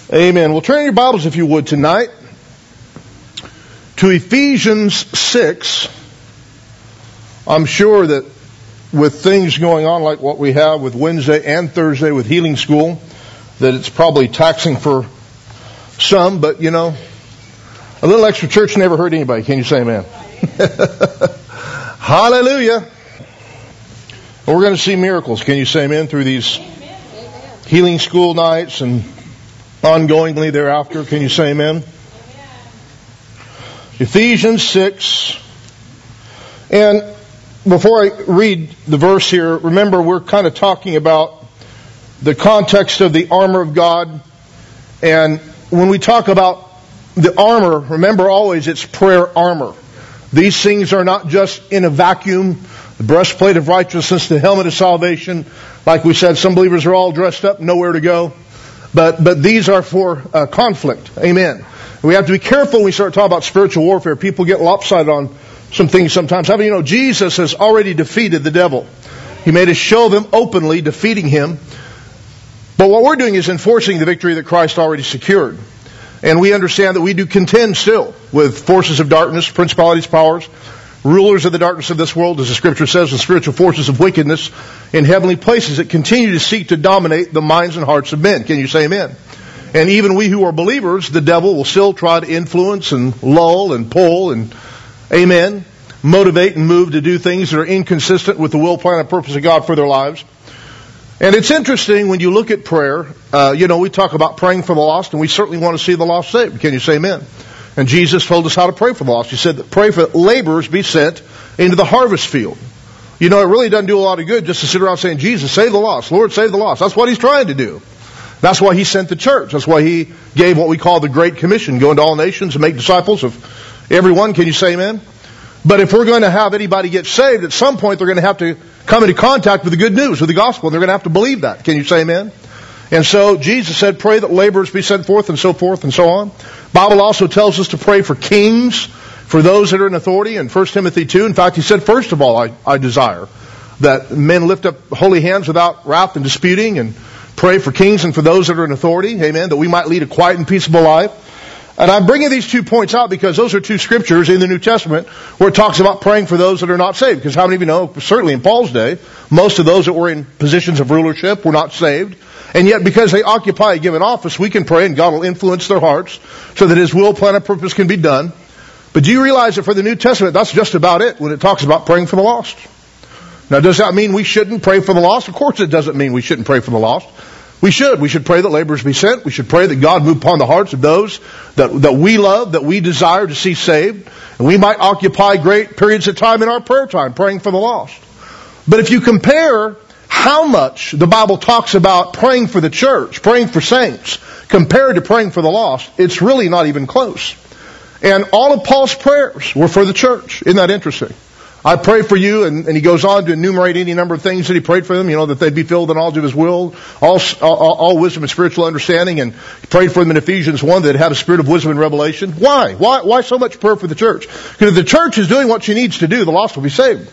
Amen. Well, turn your Bibles, if you would, tonight to Ephesians 6. I'm sure that with things going on like what we have with Wednesday and Thursday with Healing School, that it's probably taxing for some, but you know, a little extra church never hurt anybody. Can you say amen? Hallelujah. And we're going to see miracles. Can you say amen through these Healing School nights and ongoingly thereafter? Can you say amen? Ephesians 6. And before I read the verse here, remember we're kind of talking about the context of the armor of God. And when we talk about the armor, remember always it's prayer armor. These things are not just in a vacuum. The breastplate of righteousness, the helmet of salvation. Like we said, some believers are all dressed up, nowhere to go. But these are for conflict. Amen. We have to be careful when we start talking about spiritual warfare. People get lopsided on some things sometimes. How many of you know Jesus has already defeated the devil? He made a show of him openly, defeating him. But what we're doing is enforcing the victory that Christ already secured. And we understand that we do contend still with forces of darkness, principalities, powers, rulers of the darkness of this world, as the Scripture says, and spiritual forces of wickedness in heavenly places that continue to seek to dominate the minds and hearts of men. Can you say amen? And even we who are believers, the devil will still try to influence and lull and pull and, amen, motivate and move to do things that are inconsistent with the will, plan, and purpose of God for their lives. And it's interesting when you look at prayer, we talk about praying for the lost, and we certainly want to see the lost saved. Can you say amen? And Jesus told us how to pray for the lost. He said that pray for laborers be sent into the harvest field. You know, it really doesn't do a lot of good just to sit around saying, Jesus, save the lost. Lord, save the lost. That's what He's trying to do. That's why He sent the church. That's why He gave what we call the Great Commission. Go into all nations and make disciples of everyone. Can you say amen? But if we're going to have anybody get saved, at some point they're going to have to come into contact with the good news, with the gospel. And they're going to have to believe that. Can you say amen? And so Jesus said, pray that laborers be sent forth and so on. Bible also tells us to pray for kings, for those that are in authority in 1 Timothy 2. In fact, he said, first of all, I desire that men lift up holy hands without wrath and disputing, and pray for kings and for those that are in authority, amen, that we might lead a quiet and peaceable life. And I'm bringing these 2 points out because those are 2 scriptures in the New Testament where it talks about praying for those that are not saved. Because how many of you know, certainly in Paul's day, most of those that were in positions of rulership were not saved. And yet because they occupy a given office, we can pray and God will influence their hearts so that His will, plan, and purpose can be done. But do you realize that for the New Testament, that's just about it when it talks about praying for the lost? Now, does that mean we shouldn't pray for the lost? Of course it doesn't mean we shouldn't pray for the lost. We should. We should pray that laborers be sent. We should pray that God move upon the hearts of those that we love, that we desire to see saved. And we might occupy great periods of time in our prayer time praying for the lost. But if you compare how much the Bible talks about praying for the church, praying for saints, compared to praying for the lost, it's really not even close. And all of Paul's prayers were for the church. Isn't that interesting? I pray for you, and he goes on to enumerate any number of things that he prayed for them, that they'd be filled in knowledge of His will, all wisdom and spiritual understanding, and he prayed for them in Ephesians 1 that had a spirit of wisdom and revelation. Why? Why so much prayer for the church? Because if the church is doing what she needs to do, the lost will be saved.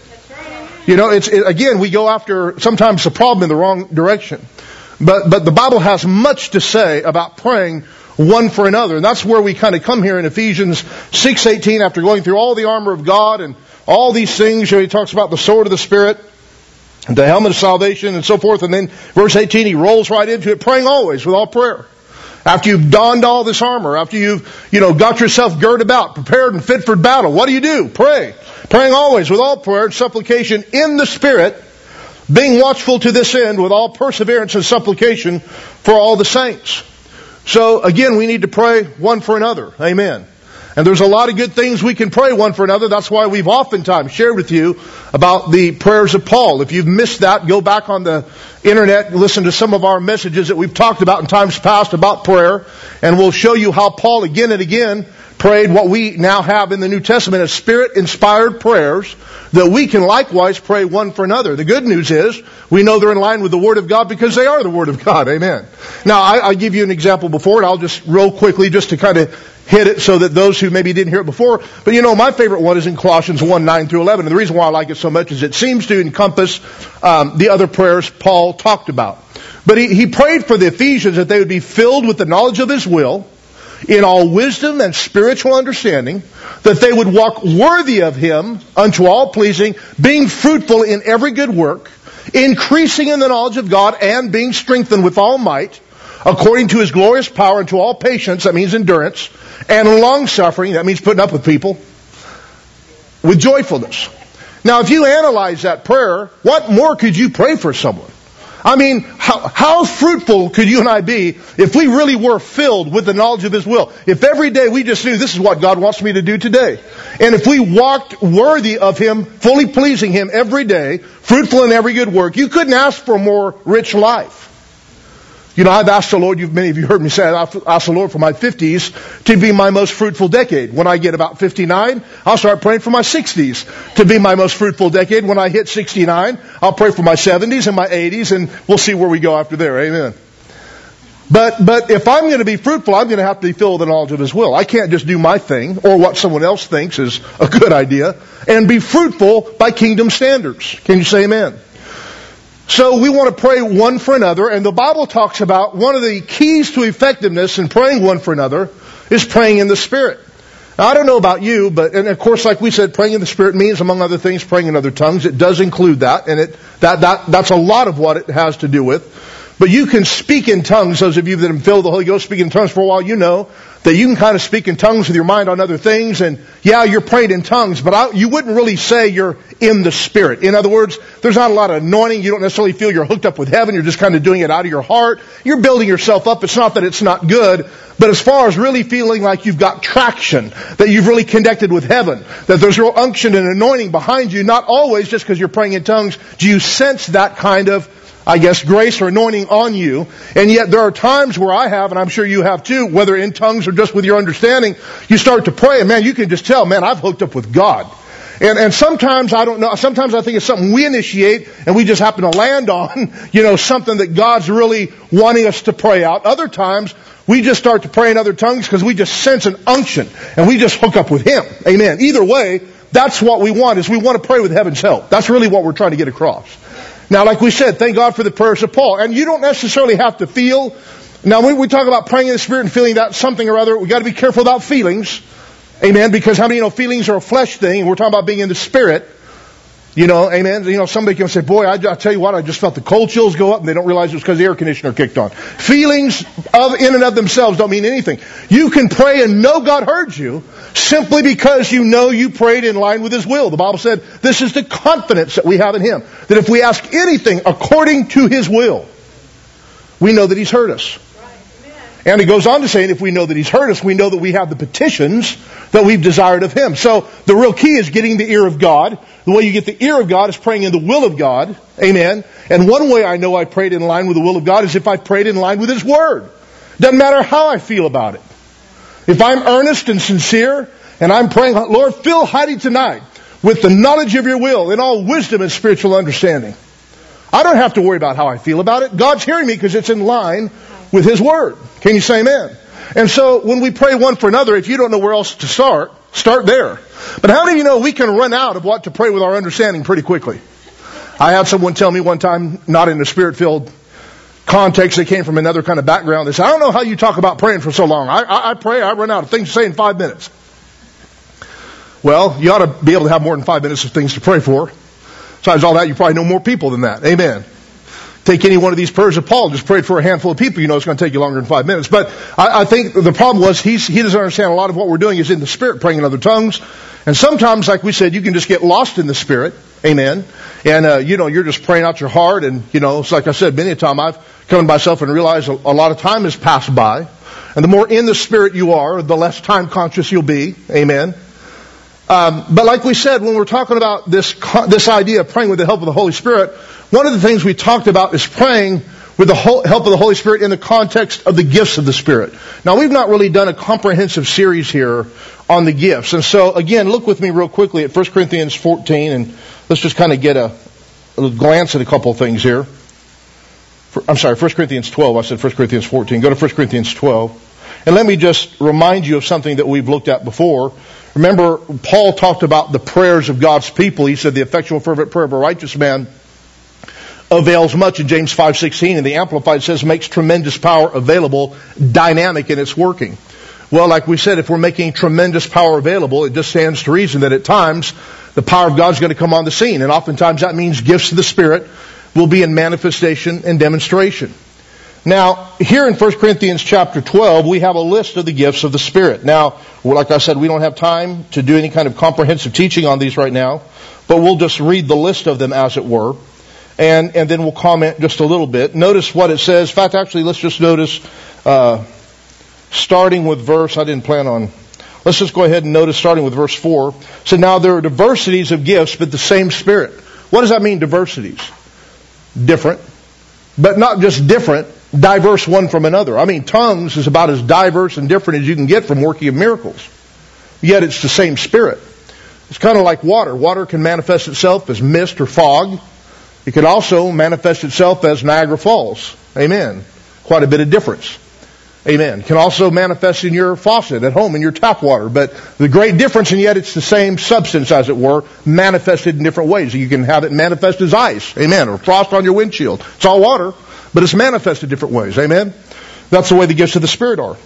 Again, we go after sometimes the problem in the wrong direction. But the Bible has much to say about praying one for another. And that's where we kind of come here in Ephesians 6:18 after going through all the armor of God and all these things. He talks about the sword of the Spirit, the helmet of salvation and so forth. And then verse 18, he rolls right into it, praying always with all prayer. After you've donned all this armor, after you've, got yourself girded about, prepared and fit for battle, what do? Pray. Praying always with all prayer and supplication in the Spirit, being watchful to this end with all perseverance and supplication for all the saints. So again, we need to pray one for another. Amen. And there's a lot of good things we can pray one for another. That's why we've oftentimes shared with you about the prayers of Paul. If you've missed that, go back on the internet and listen to some of our messages that we've talked about in times past about prayer. And we'll show you how Paul again and again prayed what we now have in the New Testament as Spirit-inspired prayers that we can likewise pray one for another. The good news is we know they're in line with the Word of God because they are the Word of God. Amen. Now, I'll give you an example before, and I'll just real quickly just to kind of hit it so that those who maybe didn't hear it before. But my favorite one is in Colossians 1, 9 through 11. And the reason why I like it so much is it seems to encompass the other prayers Paul talked about. But he prayed for the Ephesians that they would be filled with the knowledge of His will, in all wisdom and spiritual understanding, that they would walk worthy of Him unto all pleasing, being fruitful in every good work, increasing in the knowledge of God, and being strengthened with all might, according to His glorious power, unto all patience, that means endurance, and long-suffering, that means putting up with people, with joyfulness. Now, if you analyze that prayer, what more could you pray for someone? I mean, how fruitful could you and I be if we really were filled with the knowledge of His will? If every day we just knew this is what God wants me to do today. And if we walked worthy of Him, fully pleasing Him every day, fruitful in every good work, you couldn't ask for a more rich life. I've asked the Lord, many of you heard me say, I've asked the Lord for my 50s to be my most fruitful decade. When I get about 59, I'll start praying for my 60s to be my most fruitful decade. When I hit 69, I'll pray for my 70s and my 80s, and we'll see where we go after there. Amen. But if I'm going to be fruitful, I'm going to have to be filled with the knowledge of His will. I can't just do my thing or what someone else thinks is a good idea and be fruitful by kingdom standards. Can you say amen? So we want to pray one for another, and the Bible talks about one of the keys to effectiveness in praying one for another is praying in the Spirit. Now, I don't know about you, and of course, like we said, praying in the Spirit means, among other things, praying in other tongues. It does include that, and that's a lot of what it has to do with. But you can speak in tongues. Those of you that have been filled with the Holy Ghost, speak in tongues for a while, you know that you can kind of speak in tongues with your mind on other things. And yeah, you're praying in tongues, but you wouldn't really say you're in the Spirit. In other words, there's not a lot of anointing. You don't necessarily feel you're hooked up with heaven. You're just kind of doing it out of your heart. You're building yourself up. It's not that it's not good. But as far as really feeling like you've got traction, that you've really connected with heaven, that there's real unction and anointing behind you, not always just because you're praying in tongues, do you sense that kind of grace or anointing on you. And yet there are times where I have, and I'm sure you have too, whether in tongues or just with your understanding, you start to pray and you can just tell, I've hooked up with God. And sometimes I don't know, sometimes I think it's something we initiate and we just happen to land on, something that God's really wanting us to pray out. Other times we just start to pray in other tongues because we just sense an unction and we just hook up with Him. Amen. Either way, that's what we want, is we want to pray with heaven's help. That's really what we're trying to get across. Now, like we said, thank God for the prayers of Paul. And you don't necessarily have to feel. Now, when we talk about praying in the Spirit and feeling that something or other, we've got to be careful about feelings. Amen. Because how many feelings are a flesh thing? We're talking about being in the Spirit. Amen. Somebody can say, boy, I tell you what, I just felt the cold chills go up, and they don't realize it was because the air conditioner kicked on. Feelings in and of themselves don't mean anything. You can pray and know God heard you simply because you know you prayed in line with His will. The Bible said this is the confidence that we have in Him, that if we ask anything according to His will, we know that He's heard us. And it goes on to say, if we know that He's heard us, we know that we have the petitions that we've desired of Him. So the real key is getting the ear of God. The way you get the ear of God is praying in the will of God. Amen. And one way I know I prayed in line with the will of God is if I prayed in line with His Word. Doesn't matter how I feel about it. If I'm earnest and sincere and I'm praying, Lord, fill Heidi tonight with the knowledge of Your will in all wisdom and spiritual understanding. I don't have to worry about how I feel about it. God's hearing me because it's in line with His Word. Can you say amen? And so when we pray one for another, if you don't know where else to start there. But how many of you know we can run out of what to pray with our understanding pretty quickly? I had someone tell me one time, not in a Spirit-filled context, they came from another kind of background. They said, I don't know how you talk about praying for so long. I pray, I run out of things to say in 5 minutes. Well, you ought to be able to have more than 5 minutes of things to pray for. Besides all that, you probably know more people than that. Amen. Take any one of these prayers of Paul, just prayed for a handful of people, it's going to take you longer than 5 minutes. But I think the problem was he doesn't understand a lot of what we're doing is in the Spirit, praying in other tongues. And sometimes, like we said, you can just get lost in the Spirit. Amen. And, you're just praying out your heart. And, it's like I said, many a time I've come to myself and realized a lot of time has passed by. And the more in the Spirit you are, the less time conscious you'll be. Amen. But like we said, when we're talking about this idea of praying with the help of the Holy Spirit, one of the things we talked about is praying with the help of the Holy Spirit in the context of the gifts of the Spirit. Now, we've not really done a comprehensive series here on the gifts. And so, again, look with me real quickly at 1 Corinthians 14, and let's just kind of get a glance at a couple of things here. 1 Corinthians 12. I said 1 Corinthians 14. Go to 1 Corinthians 12. And let me just remind you of something that we've looked at before. Remember, Paul talked about the prayers of God's people. He said the effectual fervent prayer of a righteous man avails much in James 5:16, and the Amplified says makes tremendous power available, dynamic in its working. Well, like we said, if we're making tremendous power available, it just stands to reason that at times the power of God's going to come on the scene, and oftentimes that means gifts of the Spirit will be in manifestation and demonstration. Now, here in 1 Corinthians chapter 12, we have a list of the gifts of the Spirit. Now, like I said, we don't have time to do any kind of comprehensive teaching on these right now, but we'll just read the list of them as it were. And then we'll comment just a little bit. Notice what it says. In fact, actually, let's just notice, starting with verse, let's just go ahead and notice starting with verse 4. So now there are diversities of gifts, but the same Spirit. What does that mean, diversities? Different. But not just different, diverse one from another. I mean, tongues is about as diverse and different as you can get from working of miracles. Yet it's the same Spirit. It's kind of like water. Water can manifest itself as mist or fog. It can also manifest itself as Niagara Falls. Amen. Quite a bit of difference. Amen. It can also manifest in your faucet at home, in your tap water. But the great difference, and yet it's the same substance, as it were, manifested in different ways. You can have it manifest as ice. Amen. Or frost on your windshield. It's all water, but it's manifested different ways. Amen. That's the way the gifts of the Spirit are.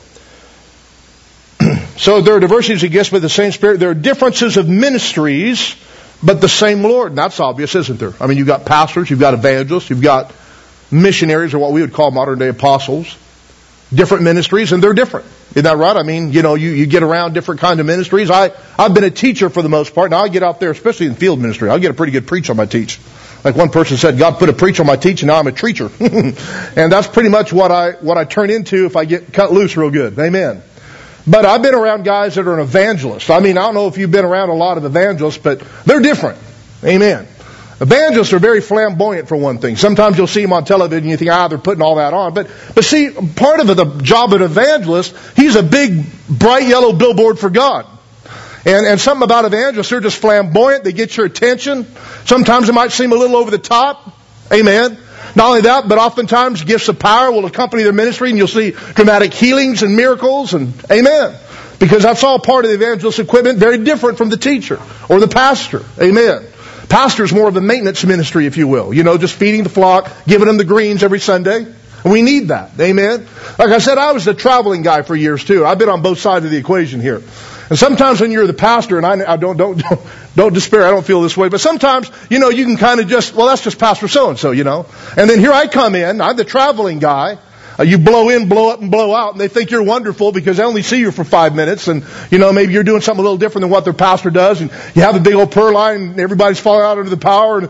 So there are diversities of gifts, but the same Spirit. There are differences of ministries, but the same Lord. And that's obvious, isn't there? I mean, you've got pastors, you've got evangelists, you've got missionaries, or what we would call modern day apostles. Different ministries, and they're different. Isn't that right? I mean, you get around different kinds of ministries. I've been a teacher for the most part. Now I get out there, especially in field ministry, I'll get a pretty good preach on my teach. Like one person said, God put a preach on my teach, and now I'm a treacher. And that's pretty much what I turn into if I get cut loose real good. Amen. But I've been around guys that are an evangelist. I mean, I don't know if you've been around a lot of evangelists, but they're different. Amen. Evangelists are very flamboyant, for one thing. Sometimes you'll see them on television and you think, they're putting all that on. But see, part of the job of an evangelist, he's a big, bright yellow billboard for God. And something about evangelists, they're just flamboyant. They get your attention. Sometimes it might seem a little over the top. Amen. Not only that, but oftentimes gifts of power will accompany their ministry, and you'll see dramatic healings and miracles, and amen. Because that's all part of the evangelist equipment, very different from the teacher or the pastor. Amen. Pastor is more of a maintenance ministry, if you will. Just feeding the flock, giving them the greens every Sunday. And we need that. Amen. Like I said, I was a traveling guy for years too. I've been on both sides of the equation here. And sometimes when you're the pastor, and I don't despair, I don't feel this way, but sometimes, you can kind of that's just Pastor so-and-so, And then here I come in, I'm the traveling guy. You blow in, blow up, and blow out, and they think you're wonderful because they only see you for 5 minutes, and maybe you're doing something a little different than what their pastor does, and you have a big old prayer line, and everybody's falling out under the power,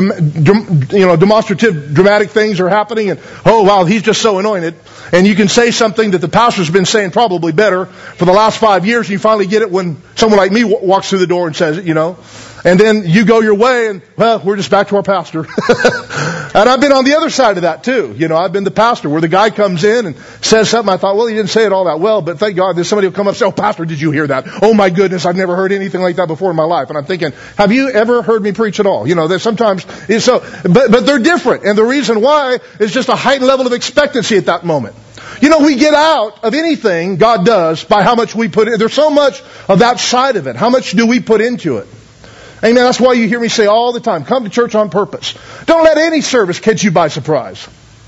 and demonstrative, dramatic things are happening, and oh wow, he's just so anointed, and you can say something that the pastor's been saying probably better for the last 5 years, and you finally get it when someone like me walks through the door and says it, And then you go your way, and, we're just back to our pastor. And I've been on the other side of that, too. I've been the pastor, where the guy comes in and says something. I thought, well, he didn't say it all that well, but thank God there's somebody who will come up and say, oh, Pastor, did you hear that? Oh, my goodness, I've never heard anything like that before in my life. And I'm thinking, have you ever heard me preach at all? There's sometimes, but they're different. And the reason why is just a heightened level of expectancy at that moment. We get out of anything God does by how much we put in. There's so much of that side of it. How much do we put into it? Amen. That's why you hear me say all the time, come to church on purpose. Don't let any service catch you by surprise.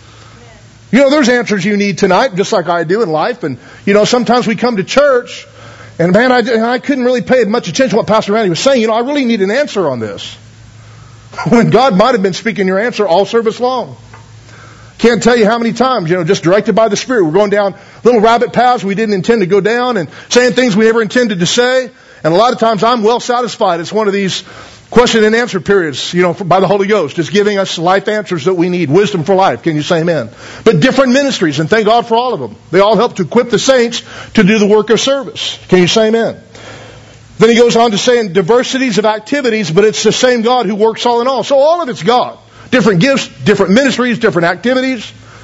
There's answers you need tonight, just like I do in life. And, sometimes we come to church, and man, I couldn't really pay much attention to what Pastor Randy was saying. I really need an answer on this. When God might have been speaking your answer all service long. Can't tell you how many times, just directed by the Spirit. We're going down little rabbit paths we didn't intend to go down, and saying things we never intended to say. And a lot of times I'm well satisfied. It's one of these question and answer periods, by the Holy Ghost, just giving us life answers that we need, wisdom for life. Can you say amen? But different ministries, and thank God for all of them. They all help to equip the saints to do the work of service. Can you say amen? Then he goes on to say in diversities of activities, but it's the same God who works all in all. So all of it's God. Different gifts, different ministries, different activities.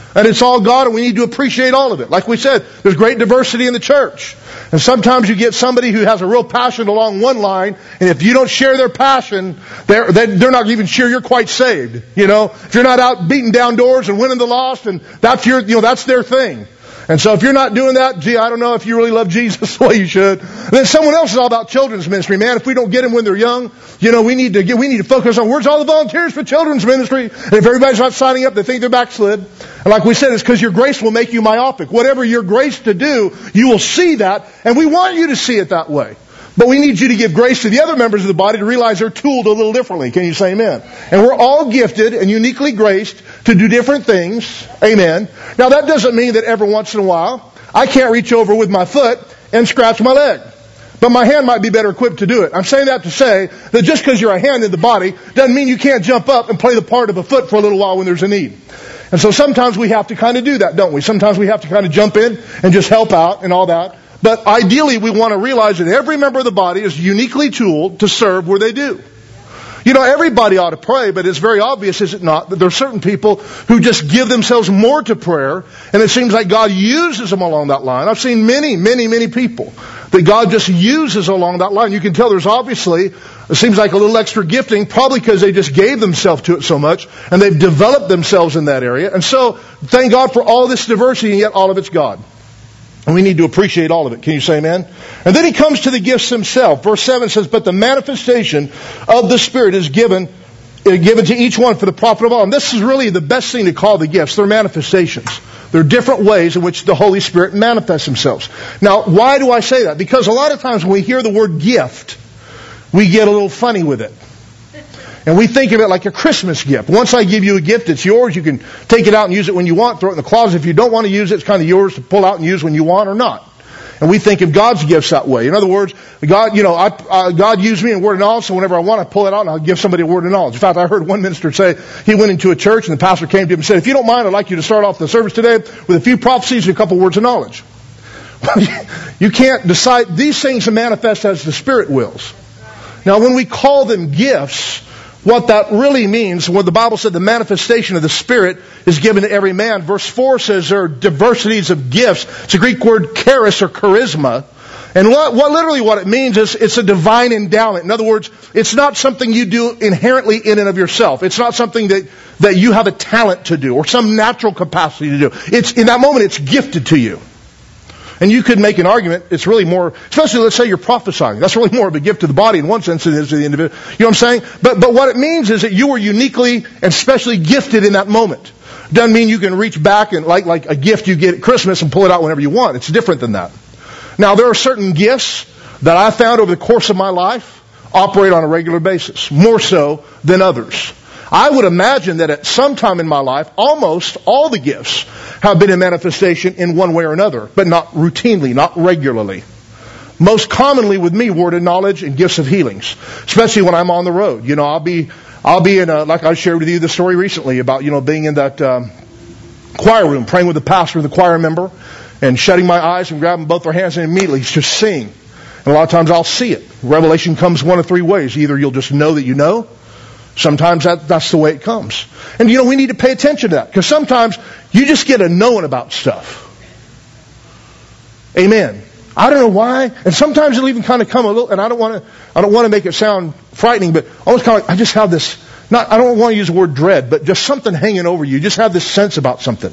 And it's all God, and we need to appreciate all of it. Like we said, there's great diversity in the church. And sometimes you get somebody who has a real passion along one line, and if you don't share their passion, they're not even sure you're quite saved. You know, if you're not out beating down doors and winning the lost, and that's that's their thing. And so if you're not doing that, I don't know if you really love Jesus the way you should. And then someone else is all about children's ministry. Man, if we don't get them when they're young, we need to focus on where's all the volunteers for children's ministry. And if everybody's not signing up, they think they're backslid. And like we said, it's because your grace will make you myopic. Whatever your grace to do, you will see that, and we want you to see it that way. But we need you to give grace to the other members of the body to realize they're tooled a little differently. Can you say amen? And we're all gifted and uniquely graced to do different things. Amen. Now that doesn't mean that every once in a while I can't reach over with my foot and scratch my leg. But my hand might be better equipped to do it. I'm saying that to say that just because you're a hand in the body doesn't mean you can't jump up and play the part of a foot for a little while when there's a need. And so sometimes we have to kind of do that, don't we? Sometimes we have to kind of jump in and just help out and all that. But ideally, we want to realize that every member of the body is uniquely tooled to serve where they do. You know, everybody ought to pray, but it's very obvious, is it not, that there are certain people who just give themselves more to prayer, and it seems like God uses them along that line. I've seen many, many, many people that God just uses along that line. You can tell there's obviously, it seems like a little extra gifting, probably because they just gave themselves to it so much, and they've developed themselves in that area. And so, thank God for all this diversity, and yet all of it's God. And we need to appreciate all of it. Can you say amen? And then he comes to the gifts himself. Verse 7 says, but the manifestation of the Spirit is given to each one for the profit of all. And this is really the best thing to call the gifts. They're manifestations. They're different ways in which the Holy Spirit manifests himself. Now, why do I say that? Because a lot of times when we hear the word gift, we get a little funny with it. And we think of it like a Christmas gift. Once I give you a gift, it's yours. You can take it out and use it when you want, throw it in the closet. If you don't want to use it, it's kind of yours to pull out and use when you want or not. And we think of God's gifts that way. In other words, God used me in word of knowledge, so whenever I want, I pull it out and I'll give somebody a word of knowledge. In fact, I heard one minister say he went into a church and the pastor came to him and said, if you don't mind, I'd like you to start off the service today with a few prophecies and a couple words of knowledge. You can't decide. These things to manifest as the Spirit wills. Now, when we call them gifts, what that really means, when the Bible said the manifestation of the Spirit is given to every man, verse 4 says there are diversities of gifts. It's a Greek word charis or charisma. And what it means is it's a divine endowment. In other words, it's not something you do inherently in and of yourself. It's not something that you have a talent to do or some natural capacity to do. It's in that moment, it's gifted to you. And you could make an argument, it's really more, especially let's say you're prophesying. That's really more of a gift to the body in one sense than it is to the individual. You know what I'm saying? But what it means is that you were uniquely and specially gifted in that moment. Doesn't mean you can reach back and like a gift you get at Christmas and pull it out whenever you want. It's different than that. Now there are certain gifts that I found over the course of my life operate on a regular basis, more so than others. I would imagine that at some time in my life, almost all the gifts have been a manifestation in one way or another, but not routinely, not regularly. Most commonly with me, word of knowledge and gifts of healings, especially when I'm on the road. You know, I'll be in like I shared with you the story recently about, being in that choir room, praying with the pastor and the choir member, and shutting my eyes and grabbing both their hands and immediately just sing. And a lot of times I'll see it. Revelation comes one of three ways. Either you'll just know that you know. Sometimes that's the way it comes. And we need to pay attention to that. Because sometimes you just get a knowing about stuff. Amen. I don't know why. And sometimes it'll even kind of come a little, and I don't want to make it sound frightening, but almost kind of like I just have this, I don't want to use the word dread, but just something hanging over you. You just have this sense about something.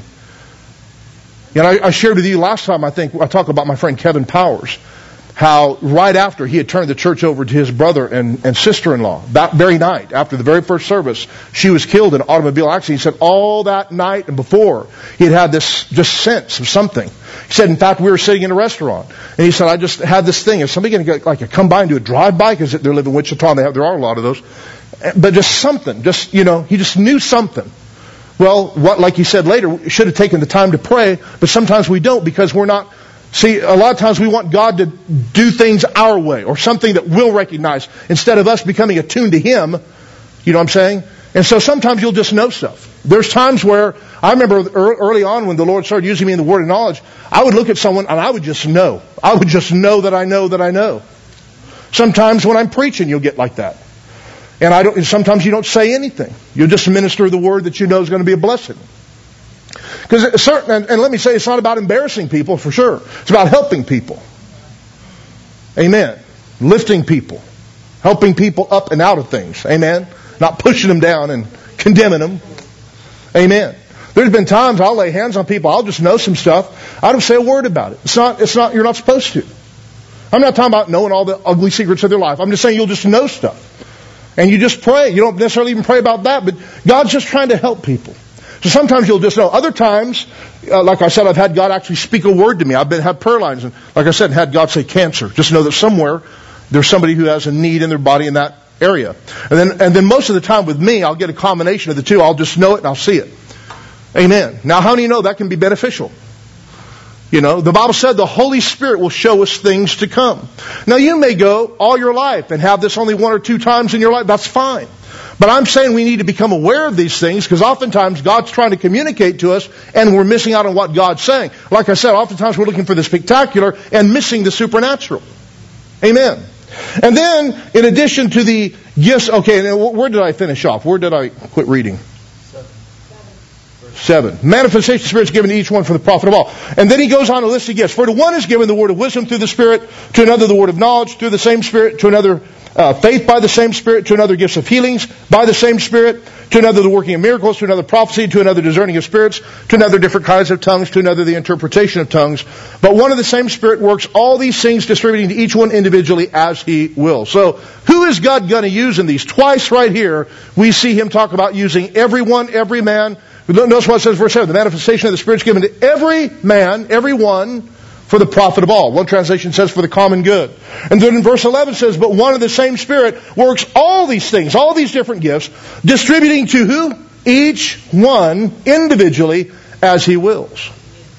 I shared with you last time, I think, I talked about my friend Kevin Powers. How right after he had turned the church over to his brother and sister-in-law, that very night, after the very first service, she was killed in an automobile accident. He said all that night and before, he had this just sense of something. He said, in fact, we were sitting in a restaurant, and he said, I just had this thing. Is somebody going to come by and do a drive-by? Because they live in Wichita, and there are a lot of those. But just something, he just knew something. Well, like he said later, we should have taken the time to pray, but sometimes we don't because we're not. See, a lot of times we want God to do things our way or something that we'll recognize instead of us becoming attuned to Him. You know what I'm saying? And so sometimes you'll just know stuff. There's times where I remember early on when the Lord started using me in the word of knowledge, I would look at someone and I would just know. I would just know that I know that I know. Sometimes when I'm preaching, you'll get like that. And sometimes you don't say anything. You'll just minister the word that you know is going to be a blessing. Because certain, and let me say, it's not about embarrassing people for sure. It's about helping people. Amen. Lifting people. Helping people up and out of things. Amen. Not pushing them down and condemning them. Amen. There's been times I'll lay hands on people, I'll just know some stuff. I don't say a word about it. It's not, you're not supposed to. I'm not talking about knowing all the ugly secrets of their life. I'm just saying you'll just know stuff. And you just pray. You don't necessarily even pray about that, but God's just trying to help people. So sometimes you'll just know. Other times, like I said, I've had God actually speak a word to me. I've had prayer lines, and like I said, had God say cancer. Just know that somewhere there's somebody who has a need in their body in that area. And then most of the time with me, I'll get a combination of the two. I'll just know it and I'll see it. Amen. Now, how do you know that can be beneficial? You know, the Bible said the Holy Spirit will show us things to come. Now, you may go all your life and have this only 1 or 2 times in your life. That's fine. But I'm saying we need to become aware of these things because oftentimes God's trying to communicate to us and we're missing out on what God's saying. Like I said, oftentimes we're looking for the spectacular and missing the supernatural. Amen. And then, in addition to the gifts, okay, where did I finish off? Where did I quit reading? 7. Manifestation of the Spirit is given to each one for the profit of all. And then he goes on to list the gifts. For to one is given the word of wisdom through the Spirit, to another the word of knowledge through the same Spirit, to another faith by the same Spirit, to another gifts of healings by the same Spirit, to another the working of miracles, to another prophecy, to another discerning of spirits, to another different kinds of tongues, to another the interpretation of tongues. But one and the same Spirit works all these things, distributing to each one individually as He will. So, who is God going to use in these? Twice right here, we see Him talk about using everyone, every man. Notice what it says, verse 7. The manifestation of the Spirit is given to every man, every one, for the profit of all. One translation says for the common good. And then in verse 11 says, but one and the same Spirit works all these things, all these different gifts, distributing to who? Each one individually as He wills.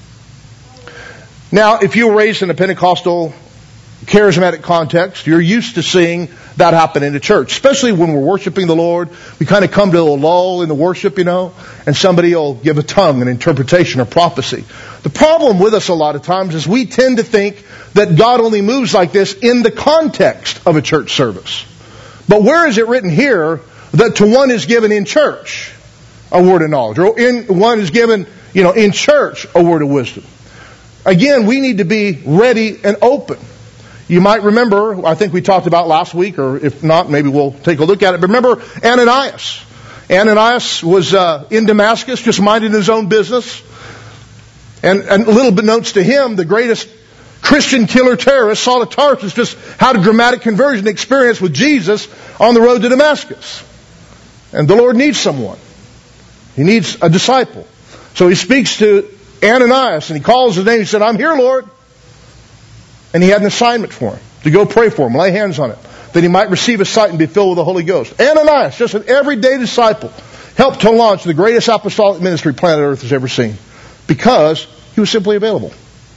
Now, if you were raised in a Pentecostal charismatic context, you're used to seeing that happen in the church. Especially when we're worshiping the Lord, we kind of come to a lull in the worship, and somebody will give a tongue, an interpretation, or prophecy. The problem with us a lot of times is we tend to think that God only moves like this in the context of a church service. But where is it written here that to one is given in church a word of knowledge, or one is given, in church a word of wisdom? Again, we need to be ready and open. You might remember, I think we talked about last week, or if not, maybe we'll take a look at it. But remember Ananias. Ananias was in Damascus, just minding his own business. And a little bit notes to him, the greatest Christian killer terrorist, Saul of Tarsus, just had a dramatic conversion experience with Jesus on the road to Damascus. And the Lord needs someone. He needs a disciple. So He speaks to Ananias and He calls his name. He said, I'm here, Lord. And He had an assignment for him, to go pray for him, lay hands on him, that he might receive his sight and be filled with the Holy Ghost. Ananias, just an everyday disciple, helped to launch the greatest apostolic ministry planet Earth has ever seen, because he was simply available.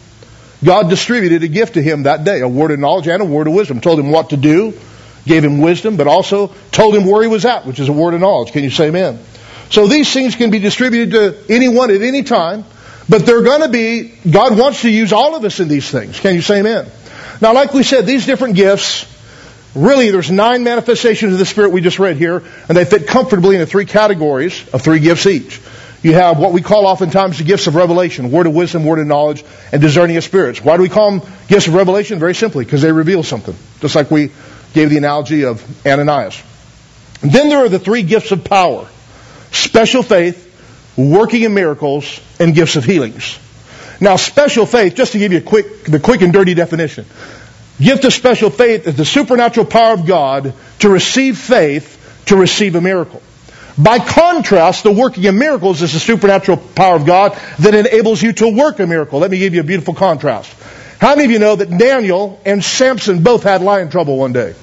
God distributed a gift to him that day, a word of knowledge and a word of wisdom. Told him what to do, gave him wisdom, but also told him where he was at, which is a word of knowledge. Can you say amen? So these things can be distributed to anyone at any time. But they're going to be, God wants to use all of us in these things. Can you say amen? Now, like we said, these different gifts, really there's 9 manifestations of the Spirit we just read here, and they fit comfortably into 3 categories of 3 gifts each. You have what we call oftentimes the gifts of revelation, word of wisdom, word of knowledge, and discerning of spirits. Why do we call them gifts of revelation? Very simply, because they reveal something. Just like we gave the analogy of Ananias. And then there are the 3 gifts of power. Special faith, working in miracles, and gifts of healings. Now, special faith, just to give you the quick and dirty definition. Gift of special faith is the supernatural power of God to receive faith, to receive a miracle. By contrast, the working of miracles is the supernatural power of God that enables you to work a miracle. Let me give you a beautiful contrast. How many of you know that Daniel and Samson both had lion trouble one day?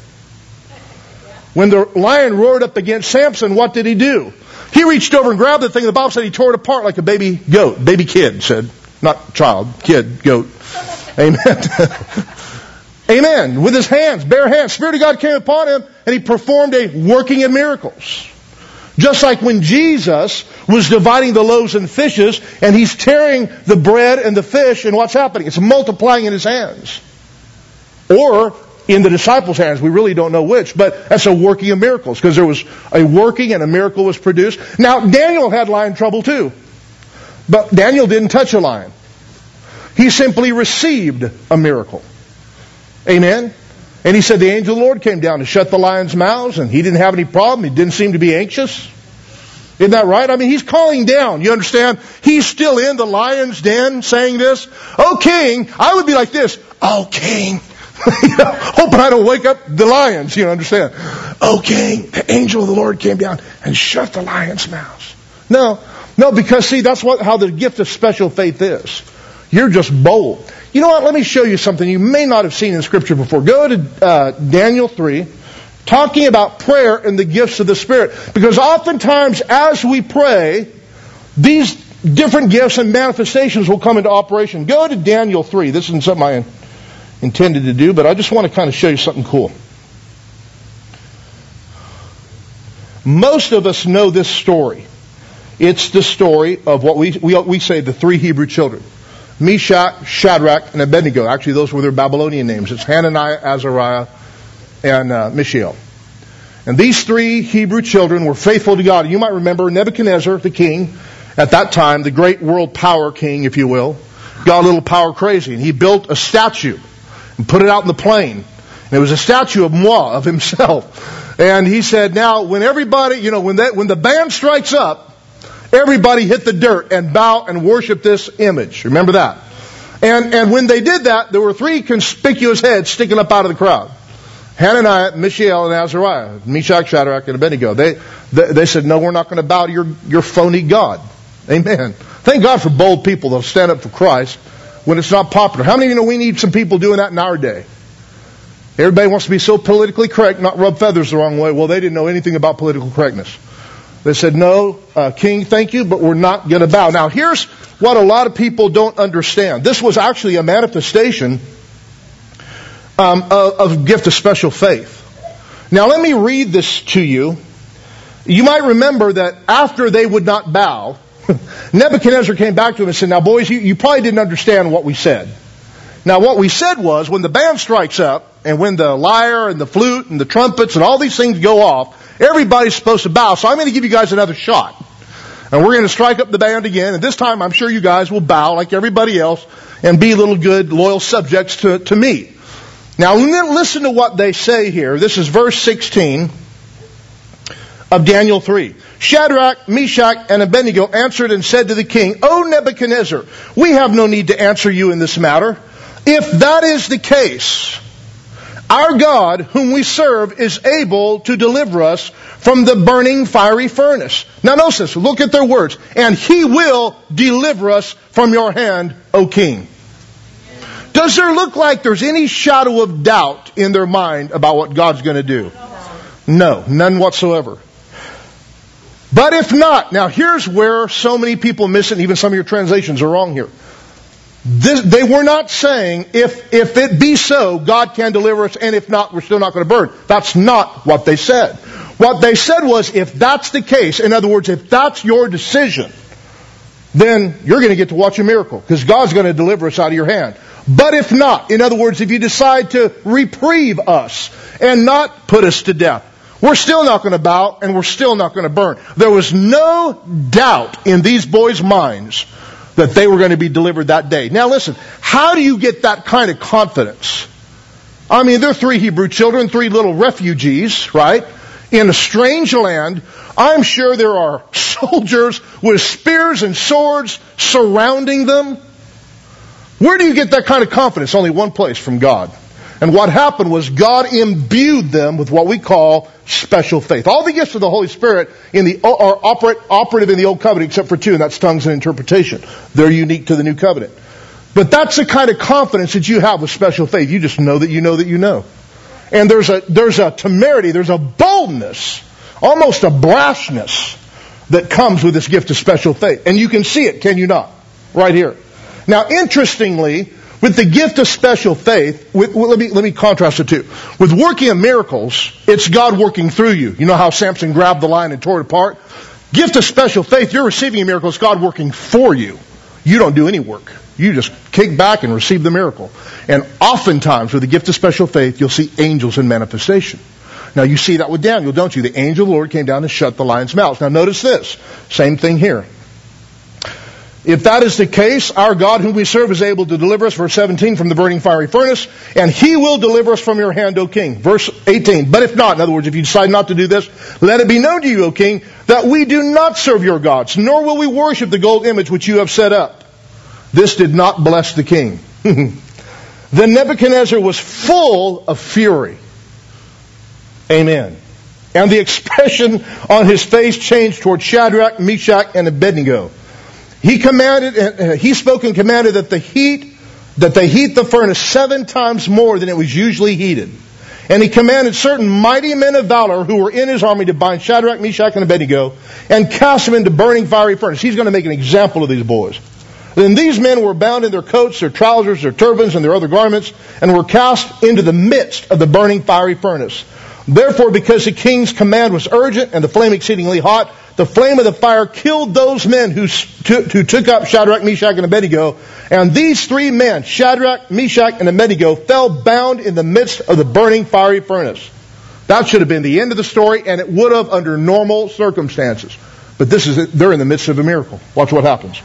When the lion roared up against Samson, what did he do? He reached over and grabbed the thing. The Bible said he tore it apart like a baby goat. Baby kid, said. Not child, kid, goat. Amen. Amen. With his hands, bare hands. Spirit of God came upon him and he performed a working of miracles. Just like when Jesus was dividing the loaves and fishes and he's tearing the bread and the fish, and what's happening? It's multiplying in his hands. Or in the disciples' hands. We really don't know which, but that's a working of miracles, because there was a working and a miracle was produced. Now, Daniel had lion trouble too. But Daniel didn't touch a lion. He simply received a miracle. Amen? And he said the angel of the Lord came down to shut the lions' mouths, and he didn't have any problem. He didn't seem to be anxious. Isn't that right? I mean, he's calling down. You understand? He's still in the lion's den saying this. Oh, king. I would be like this. Oh, king. Hoping I don't wake up the lions. You understand? Oh, king. The angel of the Lord came down and shut the lions' mouths. No, because see, that's how the gift of special faith is. You're just bold. You know what? Let me show you something you may not have seen in Scripture before. Go to Daniel 3, talking about prayer and the gifts of the Spirit. Because oftentimes as we pray, these different gifts and manifestations will come into operation. Go to Daniel 3. This isn't something I intended to do, but I just want to kind of show you something cool. Most of us know this story. It's the story of what we say the three Hebrew children. Meshach, Shadrach, and Abednego. Actually, those were their Babylonian names. It's Hananiah, Azariah, and Mishael. And these three Hebrew children were faithful to God. You might remember Nebuchadnezzar, the king, at that time, the great world power king, if you will, got a little power crazy. And he built a statue and put it out in the plain. And it was a statue of Moi, of himself. And he said, now, when everybody, when the band strikes up, everybody hit the dirt and bow and worship this image. Remember that? And when they did that, there were three conspicuous heads sticking up out of the crowd. Hananiah, Mishael, and Azariah. Meshach, Shadrach, and Abednego. They said, no, we're not going to bow to your phony God. Amen. Thank God for bold people that'll stand up for Christ when it's not popular. How many of you know we need some people doing that in our day? Everybody wants to be so politically correct, not rub feathers the wrong way. Well, they didn't know anything about political correctness. They said, no, king, thank you, but we're not going to bow. Now, here's what a lot of people don't understand. This was actually a manifestation of gift of special faith. Now, let me read this to you. You might remember that after they would not bow, Nebuchadnezzar came back to him and said, now, boys, you probably didn't understand what we said. Now, what we said was, when the band strikes up, and when the lyre and the flute and the trumpets and all these things go off, everybody's supposed to bow. So I'm going to give you guys another shot. And we're going to strike up the band again. And this time I'm sure you guys will bow like everybody else and be little good, loyal subjects to me. Now listen to what they say here. This is verse 16 of Daniel 3. Shadrach, Meshach, and Abednego answered and said to the king, O Nebuchadnezzar, we have no need to answer you in this matter. If that is the case, our God, whom we serve, is able to deliver us from the burning fiery furnace. Now notice this. Look at their words. And He will deliver us from your hand, O King. Does there look like there's any shadow of doubt in their mind about what God's going to do? No, none whatsoever. But if not, now here's where so many people miss it, and even some of your translations are wrong here. They were not saying, if it be so, God can deliver us, and if not, we're still not going to burn. That's not what they said. What they said was, if that's the case, in other words, if that's your decision, then you're going to get to watch a miracle, because God's going to deliver us out of your hand. But if not, in other words, if you decide to reprieve us and not put us to death, we're still not going to bow, and we're still not going to burn. There was no doubt in these boys' minds that they were going to be delivered that day. Now listen, how do you get that kind of confidence? I mean, they're three Hebrew children, three little refugees, right? In a strange land. I'm sure there are soldiers with spears and swords surrounding them. Where do you get that kind of confidence? Only one place, from God. And what happened was God imbued them with what we call special faith. All the gifts of the Holy Spirit are operative in the Old Covenant except for two, and that's tongues and interpretation. They're unique to the New Covenant. But that's the kind of confidence that you have with special faith. You just know that you know that you know. And there's a temerity, there's a boldness, almost a brashness that comes with this gift of special faith. And you can see it, can you not? Right here. Now, interestingly, with the gift of special faith, let me contrast the two. With working of miracles, it's God working through you. You know how Samson grabbed the lion and tore it apart? Gift of special faith, you're receiving a miracle, it's God working for you. You don't do any work. You just kick back and receive the miracle. And oftentimes, with the gift of special faith, you'll see angels in manifestation. Now, you see that with Daniel, don't you? The angel of the Lord came down and shut the lion's mouth. Now, notice this. Same thing here. If that is the case, our God whom we serve is able to deliver us, verse 17, from the burning fiery furnace, and He will deliver us from your hand, O king. Verse 18, but if not, in other words, if you decide not to do this, let it be known to you, O king, that we do not serve your gods, nor will we worship the gold image which you have set up. This did not bless the king. Then Nebuchadnezzar was full of fury. Amen. And the expression on his face changed toward Shadrach, Meshach, and Abednego. He spoke and commanded that they heat the furnace 7 times more than it was usually heated. And he commanded certain mighty men of valor who were in his army to bind Shadrach, Meshach, and Abednego and cast them into burning fiery furnace. He's going to make an example of these boys. Then these men were bound in their coats, their trousers, their turbans, and their other garments, and were cast into the midst of the burning fiery furnace. Therefore, because the king's command was urgent and the flame exceedingly hot, the flame of the fire killed those men who took up Shadrach, Meshach, and Abednego. And these 3 men, Shadrach, Meshach, and Abednego, fell bound in the midst of the burning fiery furnace. That should have been the end of the story, and it would have under normal circumstances. But they're in the midst of a miracle. Watch what happens.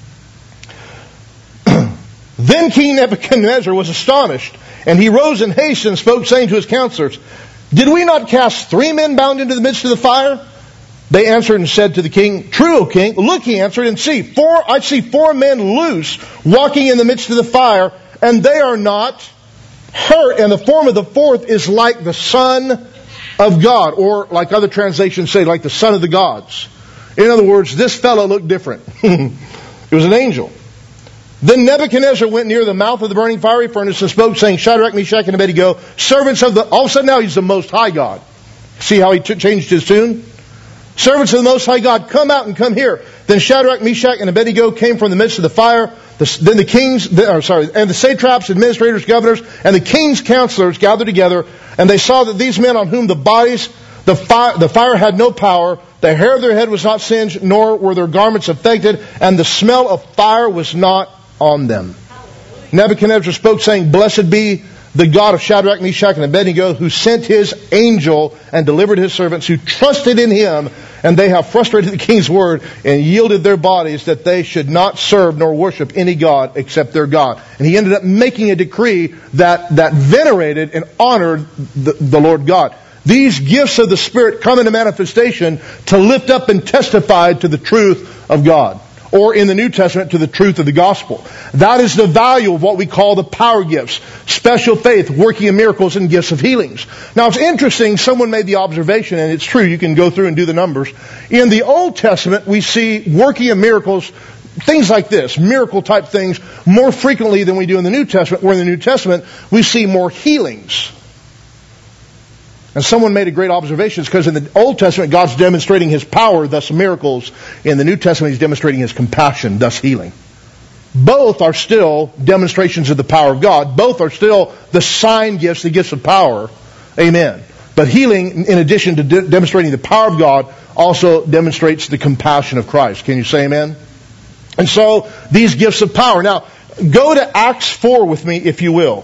Then King Nebuchadnezzar was astonished, and he rose in haste and spoke, saying to his counselors, Did we not cast 3 men bound into the midst of the fire? They answered and said to the king, True, O king. Look, he answered, and see, I see 4 men loose, walking in the midst of the fire, and they are not hurt. And the form of the 4th is like the Son of God, or like other translations say, like the Son of the gods. In other words, this fellow looked different. It was an angel. Then Nebuchadnezzar went near the mouth of the burning fiery furnace and spoke, saying, Shadrach, Meshach, and Abednego, servants of the... All of a sudden now he's the Most High God. See how he changed his tune? Servants of the Most High God, come out and come here. Then Shadrach, Meshach, and Abednego came from the midst of the fire. Then the satraps, administrators, governors, and the king's counselors gathered together, and they saw that these men on whom the fire had no power, the hair of their head was not singed, nor were their garments affected, and the smell of fire was not on them. Nebuchadnezzar spoke, saying, Blessed be the God of Shadrach, Meshach, and Abednego, who sent his angel and delivered his servants who trusted in him, and they have frustrated the king's word and yielded their bodies that they should not serve nor worship any god except their God. And he ended up making a decree that venerated and honored the Lord God. These gifts of the Spirit come into manifestation to lift up and testify to the truth of God. Or in the New Testament, to the truth of the gospel. That is the value of what we call the power gifts. Special faith, working of miracles, and gifts of healings. Now it's interesting, someone made the observation, and it's true, you can go through and do the numbers. In the Old Testament, we see working of miracles, things like this, miracle type things, more frequently than we do in the New Testament, where in the New Testament, we see more healings. And someone made a great observation. It's because in the Old Testament, God's demonstrating His power, thus miracles. In the New Testament, He's demonstrating His compassion, thus healing. Both are still demonstrations of the power of God. Both are still the sign gifts, the gifts of power. Amen. But healing, in addition to demonstrating the power of God, also demonstrates the compassion of Christ. Can you say amen? And so, these gifts of power. Now, go to Acts 4 with me, if you will.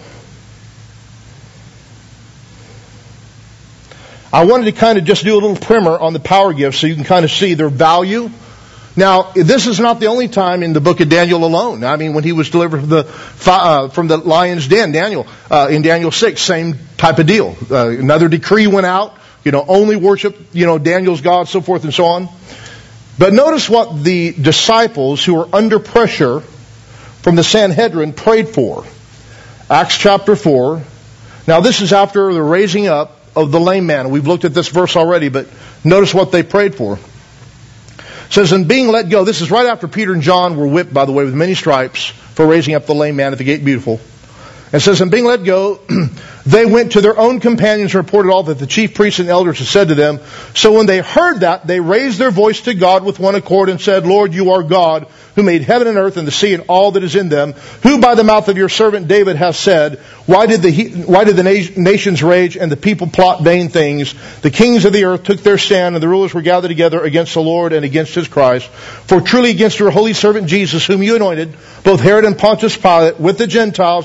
I wanted to kind of just do a little primer on the power gifts so you can kind of see their value. Now, this is not the only time in the book of Daniel alone. I mean, when he was delivered from the lion's den, Daniel, in Daniel 6, same type of deal. Another decree went out, only worship, Daniel's God, so forth and so on. But notice what the disciples who were under pressure from the Sanhedrin prayed for. Acts chapter 4. Now, this is after the raising up of the lame man. We've looked at this verse already, but notice what they prayed for. It says, and being let go, this is right after Peter and John were whipped, by the way, with many stripes for raising up the lame man at the gate beautiful. It says, and being let go, they went to their own companions and reported all that the chief priests and elders had said to them. So when they heard that, they raised their voice to God with one accord and said, Lord, you are God, who made heaven and earth and the sea and all that is in them, who by the mouth of your servant David has said, why did the nations rage and the people plot vain things? The kings of the earth took their stand and the rulers were gathered together against the Lord and against His Christ. For truly against your holy servant Jesus, whom you anointed, both Herod and Pontius Pilate, with the Gentiles and the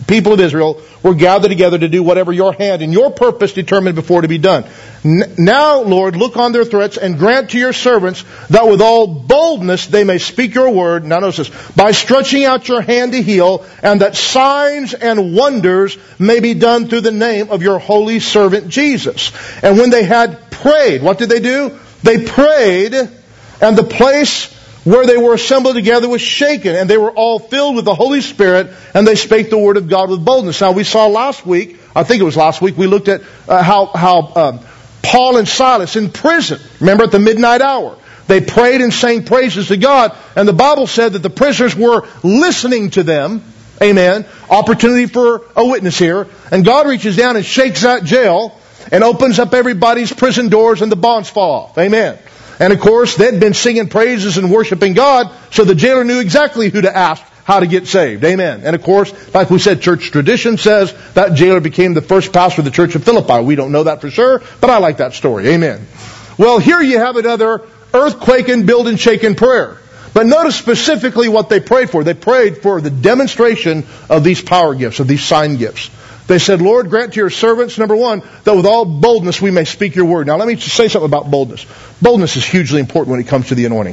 people of Israel were gathered together to do whatever your hand and your purpose determined before to be done. Now, Lord, look on their threats and grant to your servants that with all boldness they may speak your word. Now notice this. By stretching out your hand to heal, and that signs and wonders may be done through the name of your holy servant Jesus. And when they had prayed, what did they do? They prayed, and the place where they were assembled together was shaken, and they were all filled with the Holy Spirit, and they spake the word of God with boldness. Now we saw last week, I think it was last week, we looked at how Paul and Silas in prison, remember at the midnight hour, they prayed and sang praises to God, and the Bible said that the prisoners were listening to them. Amen. Opportunity for a witness here. And God reaches down and shakes that jail and opens up everybody's prison doors, and the bonds fall off. Amen. And of course, they'd been singing praises and worshiping God, so the jailer knew exactly who to ask how to get saved. Amen. And of course, like we said, church tradition says that jailer became the first pastor of the church of Philippi. We don't know that for sure, but I like that story. Amen. Well, here you have another earthquaking, building, shaking prayer. But notice specifically what they prayed for. They prayed for the demonstration of these power gifts, of these sign gifts. They said, Lord, grant to your servants, number one, that with all boldness we may speak your word. Now let me just say something about boldness. Boldness is hugely important when it comes to the anointing.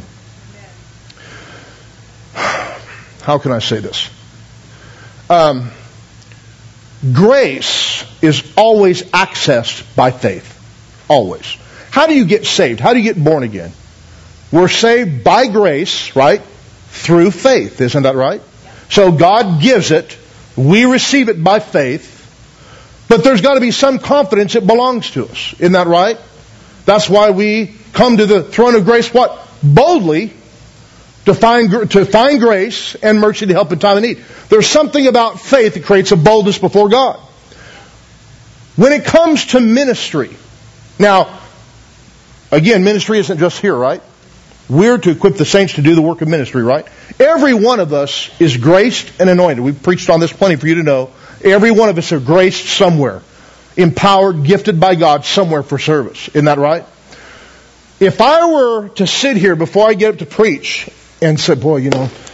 How can I say this? Grace is always accessed by faith. Always. How do you get saved? How do you get born again? We're saved by grace, right? Through faith. Isn't that right? So God gives it. We receive it by faith. But there's got to be some confidence it belongs to us. Isn't that right? That's why we come to the throne of grace, what? Boldly, to find grace and mercy to help in time of need. There's something about faith that creates a boldness before God. When it comes to ministry, now, again, ministry isn't just here, right? We're to equip the saints to do the work of ministry, right? Every one of us is graced and anointed. We've preached on this plenty for you to know. Every one of us are graced somewhere. Empowered, gifted by God somewhere for service. Isn't that right? If I were to sit here before I get up to preach and say, boy,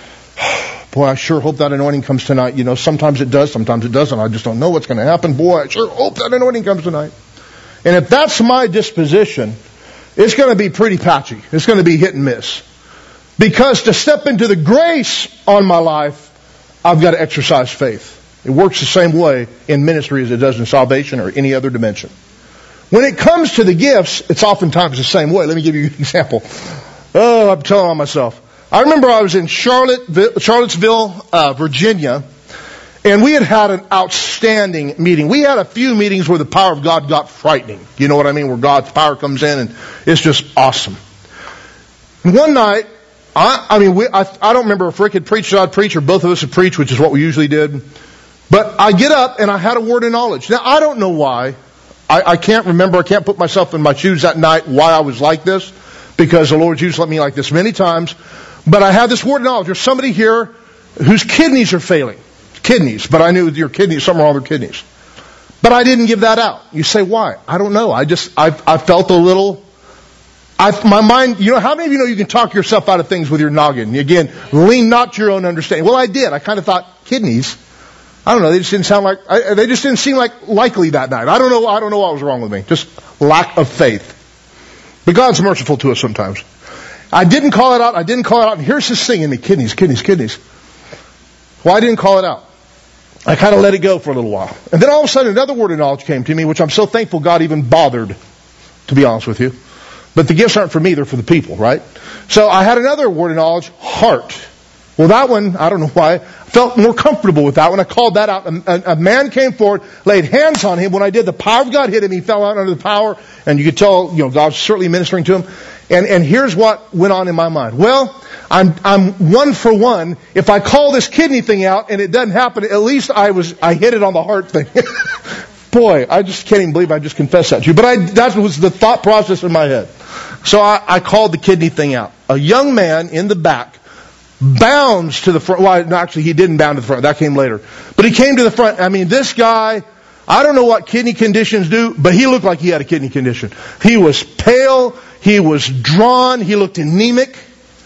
I sure hope that anointing comes tonight. Sometimes it does, sometimes it doesn't. I just don't know what's going to happen. Boy, I sure hope that anointing comes tonight. And if that's my disposition, it's going to be pretty patchy. It's going to be hit and miss. Because to step into the grace on my life, I've got to exercise faith. It works the same way in ministry as it does in salvation or any other dimension. When it comes to the gifts, it's oftentimes the same way. Let me give you an example. Oh, I'm telling on myself. I remember I was in Charlottesville, Virginia, and we had an outstanding meeting. We had a few meetings where the power of God got frightening. You know what I mean? Where God's power comes in and it's just awesome. And one night, I don't remember if Rick had preached or I'd preached or both of us had preached, which is what we usually did. But I get up and I had a word of knowledge. Now, I don't know why. I can't remember. I can't put myself in my shoes that night why I was like this. Because the Lord's used me like this many times. But I had this word of knowledge. There's somebody here whose kidneys are failing. Kidneys. But I knew your kidneys, something wrong with their kidneys. But I didn't give that out. You say, why? I don't know. I felt a little... my mind, how many of you know you can talk yourself out of things with your noggin? Again, lean not to your own understanding. Well, I did. I kind of thought, kidneys? I don't know. They just didn't seem like likely that night. I don't know what was wrong with me. Just lack of faith. But God's merciful to us sometimes. I didn't call it out. And here's this thing in me. Kidneys. Well, I didn't call it out. I kind of let it go for a little while. And then all of a sudden another word of knowledge came to me, which I'm so thankful God even bothered, to be honest with you. But the gifts aren't for me, they're for the people, right? So I had another word of knowledge, heart. Well, that one, I don't know why, I felt more comfortable with that one. I called that out. A man came forward, laid hands on him. When I did, the power of God hit him. He fell out under the power, and you could tell, God's certainly ministering to him. And here's what went on in my mind. Well, I'm one for one. If I call this kidney thing out and it doesn't happen, at least I hit it on the heart thing. Boy, I just can't even believe I just confessed that to you. But that was the thought process in my head. So I called the kidney thing out. A young man in the back bounds to the front. Well, no, actually, he didn't bound to the front. That came later. But he came to the front. I mean, this guy, I don't know what kidney conditions do, but he looked like he had a kidney condition. He was pale. He was drawn. He looked anemic.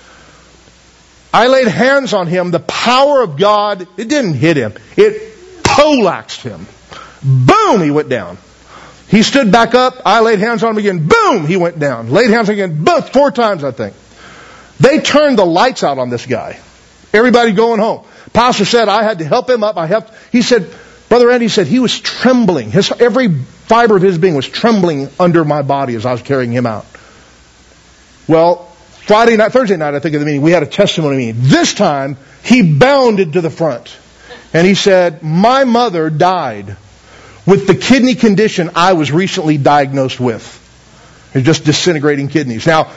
I laid hands on him. The power of God, it didn't hit him. It poleaxed him. Boom, he went down. He stood back up. I laid hands on him again. Boom, he went down. Laid hands again. Boom, 4 times, I think. They turned the lights out on this guy. Everybody going home. Pastor said I had to help him up. He said, Brother Andy said he was trembling. Every fiber of his being was trembling under my body as I was carrying him out. Well, Thursday night, I think, of the meeting, we had a testimony meeting. This time, he bounded to the front. And he said, my mother died with the kidney condition I was recently diagnosed with. It's just disintegrating kidneys. Now,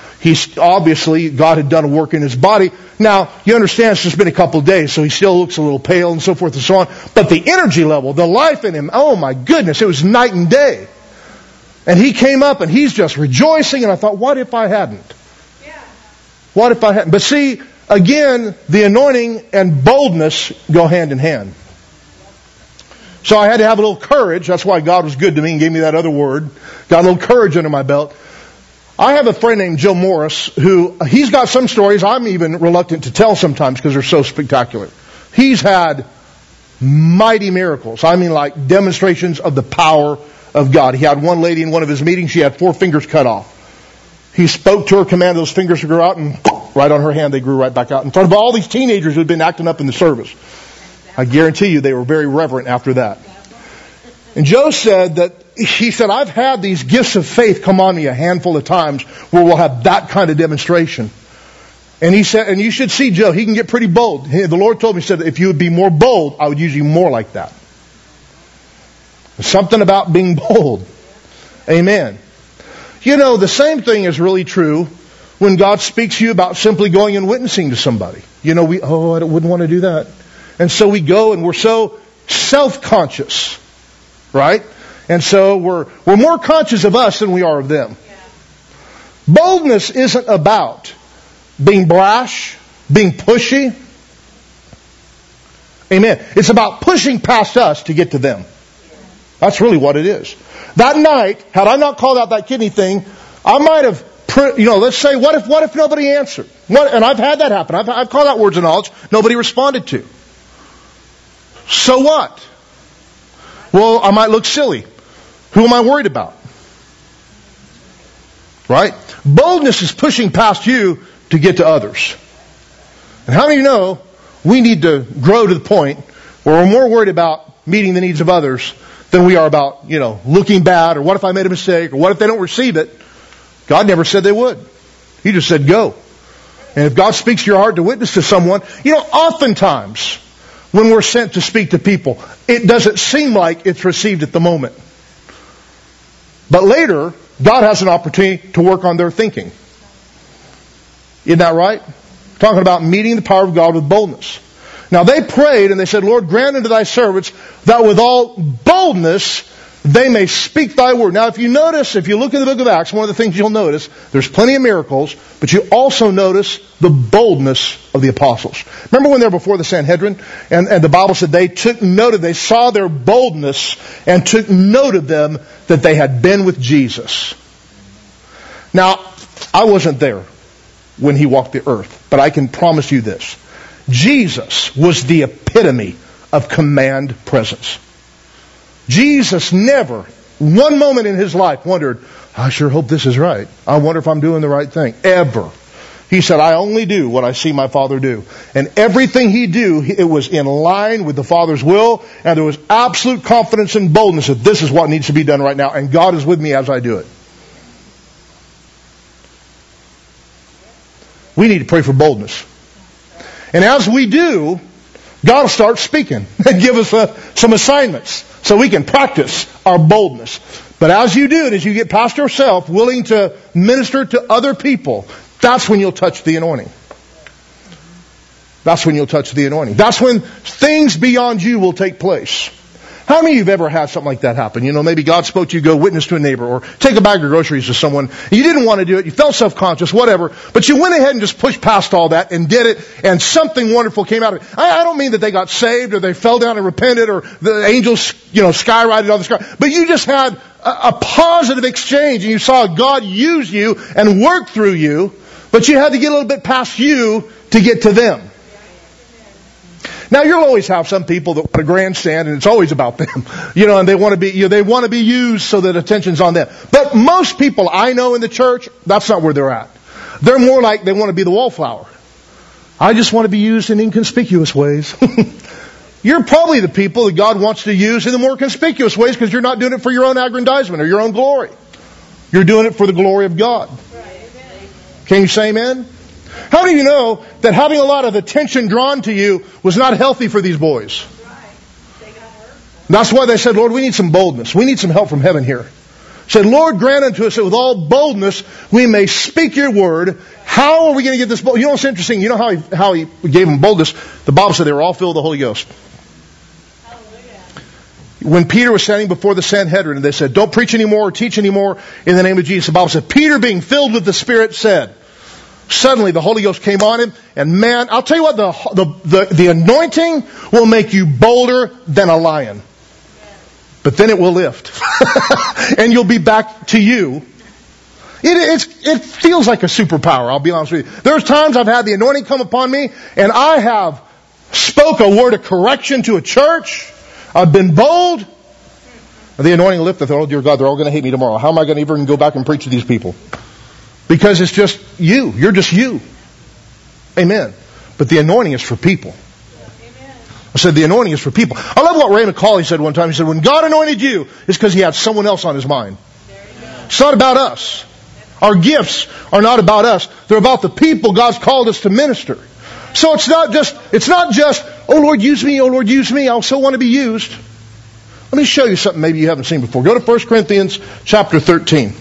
God had done a work in his body. Now, you understand it's just been a couple of days, so he still looks a little pale and so forth and so on. But the energy level, the life in him, oh my goodness, it was night and day. And he came up and he's just rejoicing, and I thought, what if I hadn't? What if I hadn't? But see, again, the anointing and boldness go hand in hand. So I had to have a little courage. That's why God was good to me and gave me that other word. Got a little courage under my belt. I have a friend named Joe Morris who, he's got some stories I'm even reluctant to tell sometimes because they're so spectacular. He's had mighty miracles. I mean, like demonstrations of the power of God. He had one lady in one of his meetings, she had 4 fingers cut off. He spoke to her, commanded those fingers to grow out, and right on her hand they grew right back out in front of all these teenagers who had been acting up in the service. I guarantee you they were very reverent after that. And Joe said that, he said, I've had these gifts of faith come on me a handful of times where we'll have that kind of demonstration. And he said, and you should see Joe, he can get pretty bold. The Lord told me, he said, if you would be more bold, I would use you more like that. There's something about being bold. Amen. You know, the same thing is really true when God speaks to you about simply going and witnessing to somebody. You know, I wouldn't want to do that. And so we go and we're so self-conscious, right? And so we're more conscious of us than we are of them. Boldness isn't about being brash, being pushy. Amen. It's about pushing past us to get to them. That's really what it is. That night, had I not called out that kidney thing, I might have, let's say, what if nobody answered? And I've had that happen. I've called out words of knowledge nobody responded to. So what? Well, I might look silly. Who am I worried about? Right? Boldness is pushing past you to get to others. And how many of you know we need to grow to the point where we're more worried about meeting the needs of others than we are about, looking bad, or what if I made a mistake, or what if they don't receive it? God never said they would. He just said go. And if God speaks to your heart to witness to someone, oftentimes when we're sent to speak to people, it doesn't seem like it's received at the moment. But later, God has an opportunity to work on their thinking. Isn't that right? Talking about meeting the power of God with boldness. Now they prayed and they said, Lord, grant unto thy servants that with all boldness they may speak thy word. Now if you look in the book of Acts, one of the things you'll notice, there's plenty of miracles, but you also notice the boldness of the apostles. Remember when they were before the Sanhedrin? And the Bible said they saw their boldness and took note of them that they had been with Jesus. Now, I wasn't there when he walked the earth, but I can promise you this. Jesus was the epitome of command presence. Jesus never, one moment in his life, wondered, I sure hope this is right. I wonder if I'm doing the right thing. Ever. He said, I only do what I see my Father do. And everything he do, it was in line with the Father's will, and there was absolute confidence and boldness that this is what needs to be done right now, and God is with me as I do it. We need to pray for boldness. And as we do, God will start speaking and give us some assignments so we can practice our boldness. But as you do it, as you get past yourself, willing to minister to other people, that's when you'll touch the anointing. That's when you'll touch the anointing. That's when things beyond you will take place. How many of you have ever had something like that happen? Maybe God spoke to you, go witness to a neighbor, or take a bag of groceries to someone. You didn't want to do it, you felt self-conscious, whatever, but you went ahead and just pushed past all that and did it, and something wonderful came out of it. I don't mean that they got saved, or they fell down and repented, or the angels, skyrocketed on the sky, but you just had a positive exchange, and you saw God use you and work through you, but you had to get a little bit past you to get to them. Now you'll always have some people that want to grandstand and it's always about them. And they want to be, they want to be used so that attention's on them. But most people I know in the church, that's not where they're at. They're more like they want to be the wallflower. I just want to be used in inconspicuous ways. You're probably the people that God wants to use in the more conspicuous ways because you're not doing it for your own aggrandizement or your own glory. You're doing it for the glory of God. Can you say amen? How many of you know that having a lot of attention drawn to you was not healthy for these boys? That's why they said, Lord, we need some boldness. We need some help from heaven here. Said, Lord, grant unto us that with all boldness we may speak your word. How are we going to get this bold? You know what's interesting? You know how he gave them boldness? The Bible said they were all filled with the Holy Ghost. When Peter was standing before the Sanhedrin and they said, don't preach anymore or teach anymore in the name of Jesus. The Bible said, Peter being filled with the Spirit said, suddenly the Holy Ghost came on him, and man, I'll tell you what, the anointing will make you bolder than a lion. But then it will lift. And you'll be back to you. It feels like a superpower, I'll be honest with you. There's times I've had the anointing come upon me, and I have spoke a word of correction to a church. I've been bold. The anointing lifted. Oh, dear God, they're all going to hate me tomorrow. How am I going to even go back and preach to these people? Because it's just you. You're just you. Amen. But the anointing is for people. I said the anointing is for people. I love what Ray McCauley said one time. He said, when God anointed you, it's because He had someone else on His mind. It's not about us. Our gifts are not about us. They're about the people God's called us to minister. So it's not just, oh Lord, use me, oh Lord, use me. I also want to be used. Let me show you something maybe you haven't seen before. Go to 1 Corinthians chapter 13.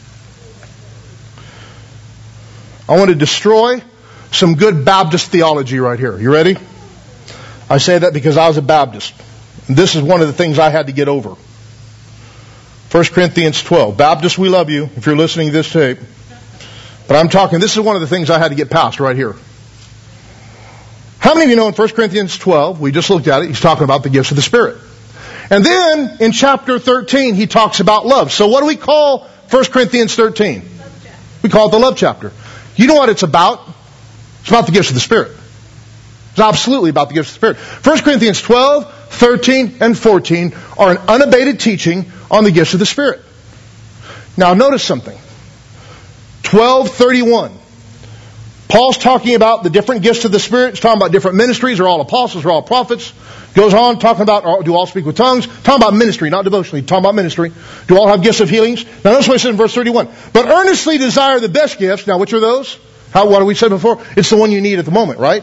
I want to destroy some good Baptist theology right here. You ready? I say that because I was a Baptist. And this is one of the things I had to get over. 1 Corinthians 12. Baptists, we love you if you're listening to this tape. But I'm talking, this is one of the things I had to get past right here. How many of you know in 1 Corinthians 12, we just looked at it, he's talking about the gifts of the Spirit. And then in chapter 13, he talks about love. So what do we call 1 Corinthians 13? We call it the love chapter. You know what it's about? It's about the gifts of the Spirit. It's absolutely about the gifts of the Spirit. 1 Corinthians 12, 13, and 14 are an unabated teaching on the gifts of the Spirit. Now notice something. 12:31. Paul's talking about the different gifts of the Spirit. He's talking about different ministries. They're all apostles. They're all prophets. Goes on talking about, do all speak with tongues? Talking about ministry, not devotionally. Talking about ministry. Do all have gifts of healings? Now notice what it says in verse 31. But earnestly desire the best gifts. Now which are those? What have we said before? It's the one you need at the moment, right?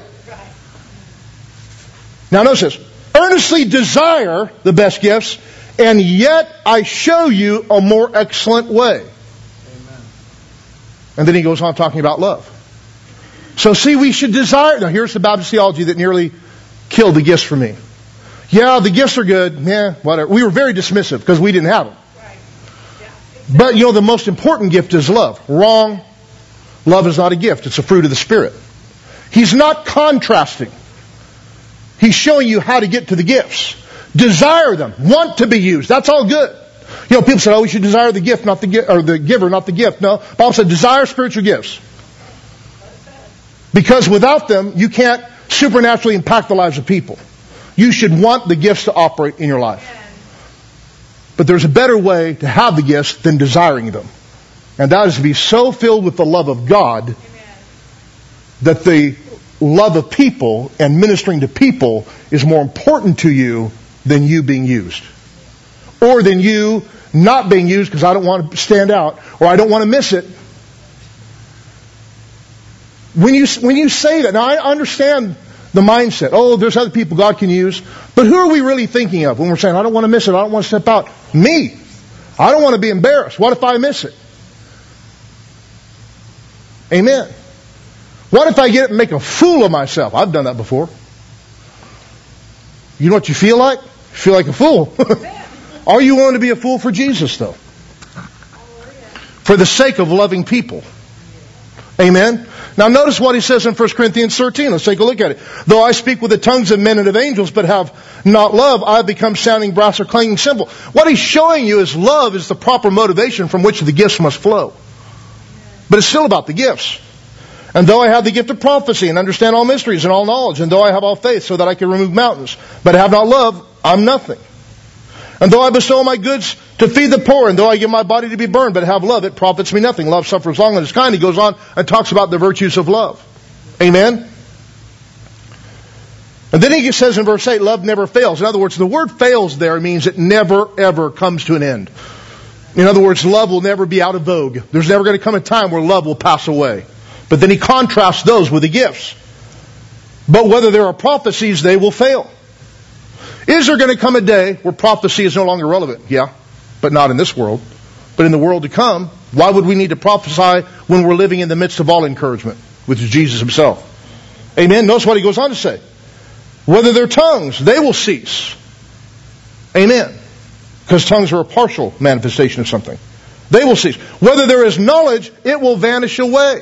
Now notice this. Earnestly desire the best gifts, and yet I show you a more excellent way. Amen. And then he goes on talking about love. So see, we should desire. Now here's the Baptist theology that nearly killed the gifts for me. Yeah, the gifts are good. Yeah, whatever. We were very dismissive because we didn't have them. Right. Yeah. But the most important gift is love. Wrong. Love is not a gift. It's a fruit of the Spirit. He's not contrasting. He's showing you how to get to the gifts. Desire them. Want to be used. That's all good. People say, we should desire the gift, not the gift, or the giver, not the gift. No. The Bible said desire spiritual gifts. Because without them, you can't supernaturally impact the lives of people. You should want the gifts to operate in your life. But there's a better way to have the gifts than desiring them. And that is to be so filled with the love of God that the love of people and ministering to people is more important to you than you being used. Or than you not being used because I don't want to stand out or I don't want to miss it. When you say that, now I understand the mindset. Oh, there's other people God can use. But who are we really thinking of when we're saying, I don't want to miss it, I don't want to step out? Me. I don't want to be embarrassed. What if I miss it? Amen. What if I get and make a fool of myself? I've done that before. You know what you feel like? You feel like a fool. Are you willing to be a fool for Jesus, though? For the sake of loving people. Amen. Now notice what he says in 1 Corinthians 13. Let's take a look at it. Though I speak with the tongues of men and of angels, but have not love, I have become sounding brass or clanging cymbal. What he's showing you is love is the proper motivation from which the gifts must flow. But it's still about the gifts. And though I have the gift of prophecy and understand all mysteries and all knowledge, and though I have all faith so that I can remove mountains, but have not love, I'm nothing. And though I bestow my goods to feed the poor, and though I give my body to be burned, but have love, it profits me nothing. Love suffers long and is kind. He goes on and talks about the virtues of love. Amen? And then he says in verse 8, love never fails. In other words, the word fails there means it never, ever comes to an end. In other words, love will never be out of vogue. There's never going to come a time where love will pass away. But then he contrasts those with the gifts. But whether there are prophecies, they will fail. Is there going to come a day where prophecy is no longer relevant? Yeah, but not in this world. But in the world to come, why would we need to prophesy when we're living in the midst of all encouragement, which is Jesus himself? Amen. Notice what he goes on to say. Whether they're tongues, they will cease. Amen. Because tongues are a partial manifestation of something. They will cease. Whether there is knowledge, it will vanish away.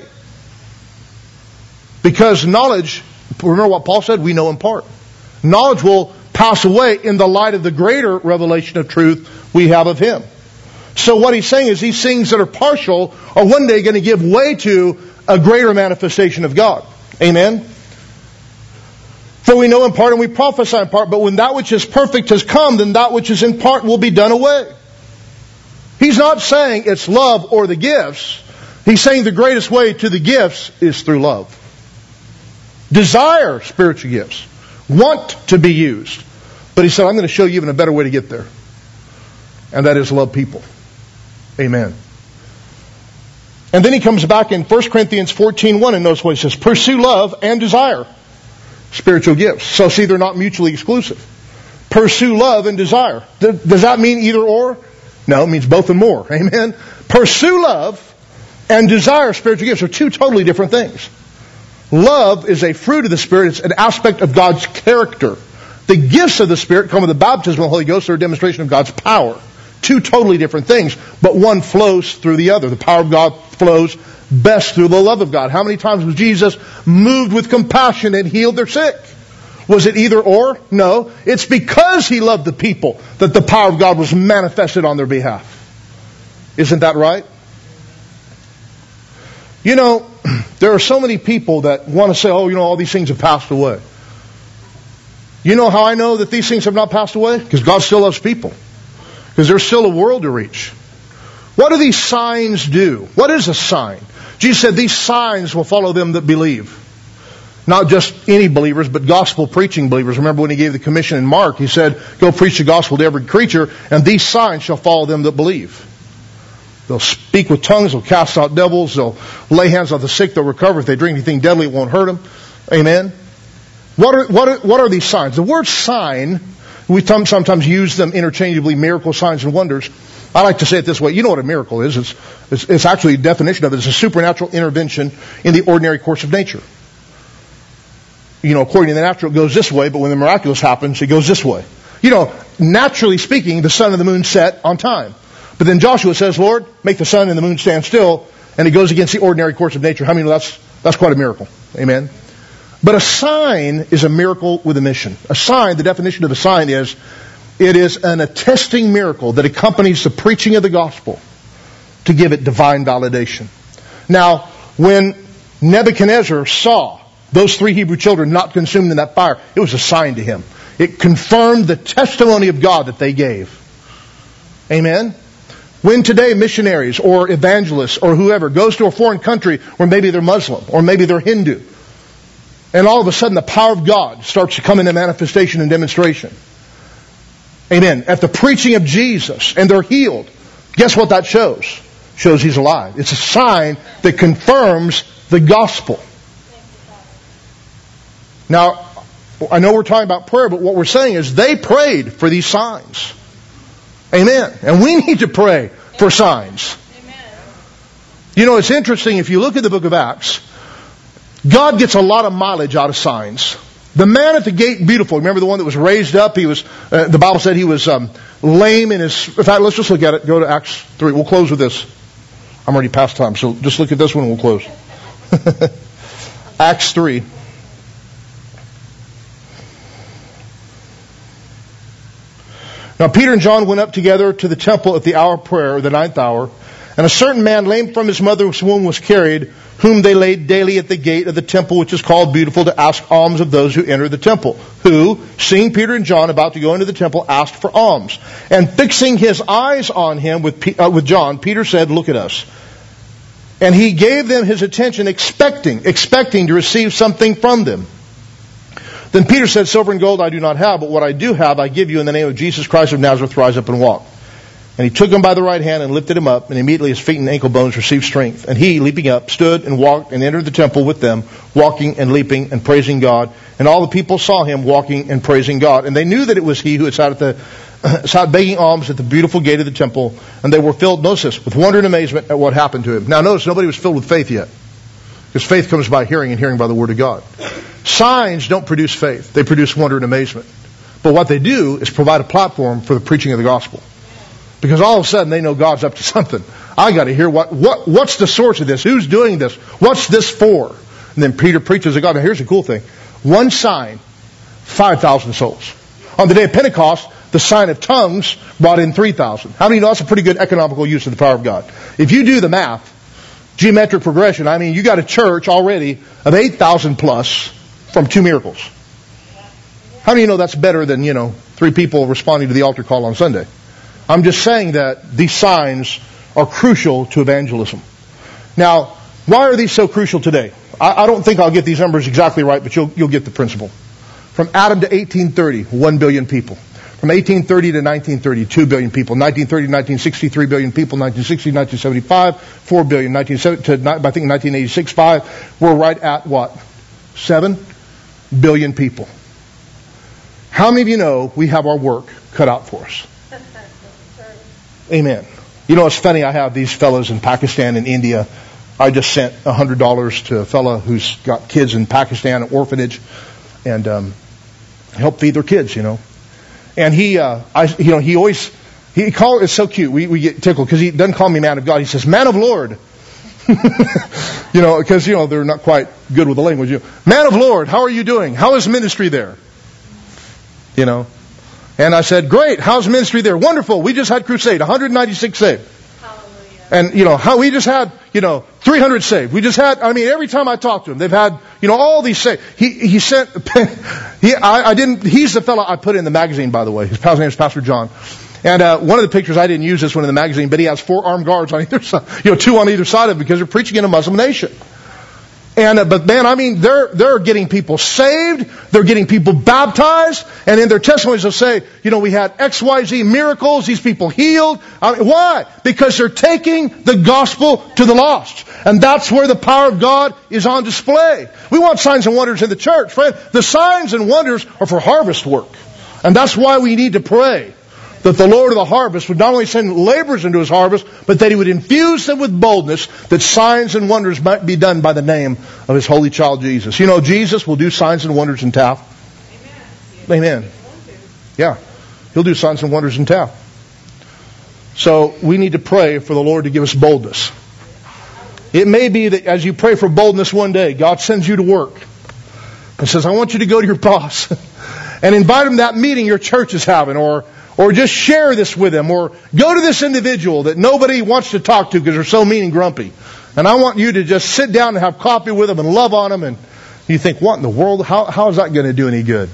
Because knowledge, remember what Paul said? We know in part. Knowledge will pass away in the light of the greater revelation of truth we have of him. So what he's saying is these things that are partial are one day going to give way to a greater manifestation of God. Amen? For we know in part and we prophesy in part, but when that which is perfect has come, then that which is in part will be done away. He's not saying it's love or the gifts. He's saying the greatest way to the gifts is through love. Desire spiritual gifts. Want to be used. But he said, I'm going to show you even a better way to get there. And that is love people. Amen. And then he comes back in 1 Corinthians 14:1 and notice what he says. Pursue love and desire spiritual gifts. So see, they're not mutually exclusive. Pursue love and desire. Does that mean either or? No, it means both and more. Amen. Pursue love and desire spiritual gifts are two totally different things. Love is a fruit of the Spirit. It's an aspect of God's character. The gifts of the Spirit come with the baptism of the Holy Ghost. They're a demonstration of God's power. Two totally different things, but one flows through the other. The power of God flows best through the love of God. How many times was Jesus moved with compassion and healed their sick? Was it either or? No. It's because he loved the people that the power of God was manifested on their behalf. Isn't that right? You know, there are so many people that want to say, oh, you know, all these things have passed away. You know how I know that these things have not passed away? Because God still loves people. Because there's still a world to reach. What do these signs do? What is a sign? Jesus said these signs will follow them that believe. Not just any believers, but gospel preaching believers. Remember when he gave the commission in Mark, he said, go preach the gospel to every creature, and these signs shall follow them that believe. They'll speak with tongues, they'll cast out devils, they'll lay hands on the sick, they'll recover. If they drink anything deadly, it won't hurt them. Amen. What are these signs? The word sign, we sometimes use them interchangeably, miracle signs and wonders. I like to say it this way. You know what a miracle is. It's actually a definition of it. It's a supernatural intervention in the ordinary course of nature. You know, according to the natural, it goes this way, but when the miraculous happens, it goes this way. You know, naturally speaking, the sun and the moon set on time. But then Joshua says, Lord, make the sun and the moon stand still, and it goes against the ordinary course of nature. How many know that's quite a miracle? Amen. But a sign is a miracle with a mission. A sign, the definition of a sign is, it is an attesting miracle that accompanies the preaching of the gospel to give it divine validation. Now, when Nebuchadnezzar saw those 3 Hebrew children not consumed in that fire, it was a sign to him. It confirmed the testimony of God that they gave. Amen? When today missionaries or evangelists or whoever goes to a foreign country where maybe they're Muslim or maybe they're Hindu, and all of a sudden the power of God starts to come into manifestation and demonstration. Amen. At the preaching of Jesus, and they're healed. Guess what that shows? Shows he's alive. It's a sign that confirms the gospel. Now, I know we're talking about prayer, but what we're saying is they prayed for these signs. Amen. And we need to pray for signs. Amen. You know, it's interesting, if you look at the book of Acts, God gets a lot of mileage out of signs. The man at the gate, beautiful. Remember the one that was raised up? He was. The Bible said he was lame in his. In fact, let's just look at it. Go to Acts 3. We'll close with this. I'm already past time, so just look at this one and we'll close. Acts 3. Now Peter and John went up together to the temple at the hour of prayer, the 9th hour, And a certain man, lame from his mother's womb, was carried, whom they laid daily at the gate of the temple, which is called Beautiful, to ask alms of those who enter the temple. Who, seeing Peter and John about to go into the temple, asked for alms. And fixing his eyes on him with John, Peter said, "Look at us." And he gave them his attention, expecting to receive something from them. Then Peter said, "Silver and gold I do not have, but what I do have I give you. In the name of Jesus Christ of Nazareth, rise up and walk." And he took him by the right hand and lifted him up, and immediately his feet and ankle bones received strength. And he, leaping up, stood and walked and entered the temple with them, walking and leaping and praising God. And all the people saw him walking and praising God. And they knew that it was he who had sat begging alms at the beautiful gate of the temple. And they were filled, notice this, with wonder and amazement at what happened to him. Now notice, nobody was filled with faith yet. Because faith comes by hearing, and hearing by the word of God. Signs don't produce faith. They produce wonder and amazement. But what they do is provide a platform for the preaching of the gospel. Because all of a sudden they know God's up to something. I got to hear what's the source of this? Who's doing this? What's this for? And then Peter preaches to God. Now here's the cool thing. One sign, 5,000 souls. On the day of Pentecost, the sign of tongues brought in 3,000. How many know that's a pretty good economical use of the power of God? If you do the math, geometric progression, I mean, you got a church already of 8,000 plus from 2 miracles. How many know that's better than, 3 people responding to the altar call on Sunday? I'm just saying that these signs are crucial to evangelism. Now, why are these so crucial today? I don't think I'll get these numbers exactly right, but you'll get the principle. From Adam to 1830, 1 billion people. From 1830 to 1930, 2 billion people. 1930 to 1960, 3 billion people. 1960 to 1975, 4 billion. 1970 to, I think, 1986, 5. We're right at what? 7 billion people. How many of you know we have our work cut out for us? Amen. You know, it's funny, I have these fellows in Pakistan and India. I just sent $100 to a fellow who's got kids in Pakistan, an orphanage, and help feed their kids, And it's so cute. We get tickled because he doesn't call me man of God. He says, man of Lord. Because, they're not quite good with the language. Man of Lord, how are you doing? How is ministry there? And I said, great, how's ministry there? Wonderful, we just had crusade, 196 saved. Hallelujah. And, how we just had, 300 saved. We just had, every time I talk to them, they've had, all these saved. He sent, he's the fellow I put in the magazine, by the way. His name is Pastor John. And, one of the pictures, I didn't use this one in the magazine, but he has 4 armed guards on either side, 2 on either side of him because they're preaching in a Muslim nation. And, but man, they're getting people saved, they're getting people baptized, and in their testimonies they'll say, we had XYZ miracles, these people healed. Why? Because they're taking the gospel to the lost. And that's where the power of God is on display. We want signs and wonders in the church, friend. The signs and wonders are for harvest work. And that's why we need to pray that the Lord of the harvest would not only send laborers into his harvest, but that he would infuse them with boldness that signs and wonders might be done by the name of his holy child Jesus. Jesus will do signs and wonders in Taft. Amen. Yeah. He'll do signs and wonders in Taft. So we need to pray for the Lord to give us boldness. It may be that as you pray for boldness one day, God sends you to work and says, I want you to go to your boss and invite him to that meeting your church is having, or just share this with them, or go to this individual that nobody wants to talk to because they're so mean and grumpy. And I want you to just sit down and have coffee with them and love on them. And you think, what in the world? How is that going to do any good?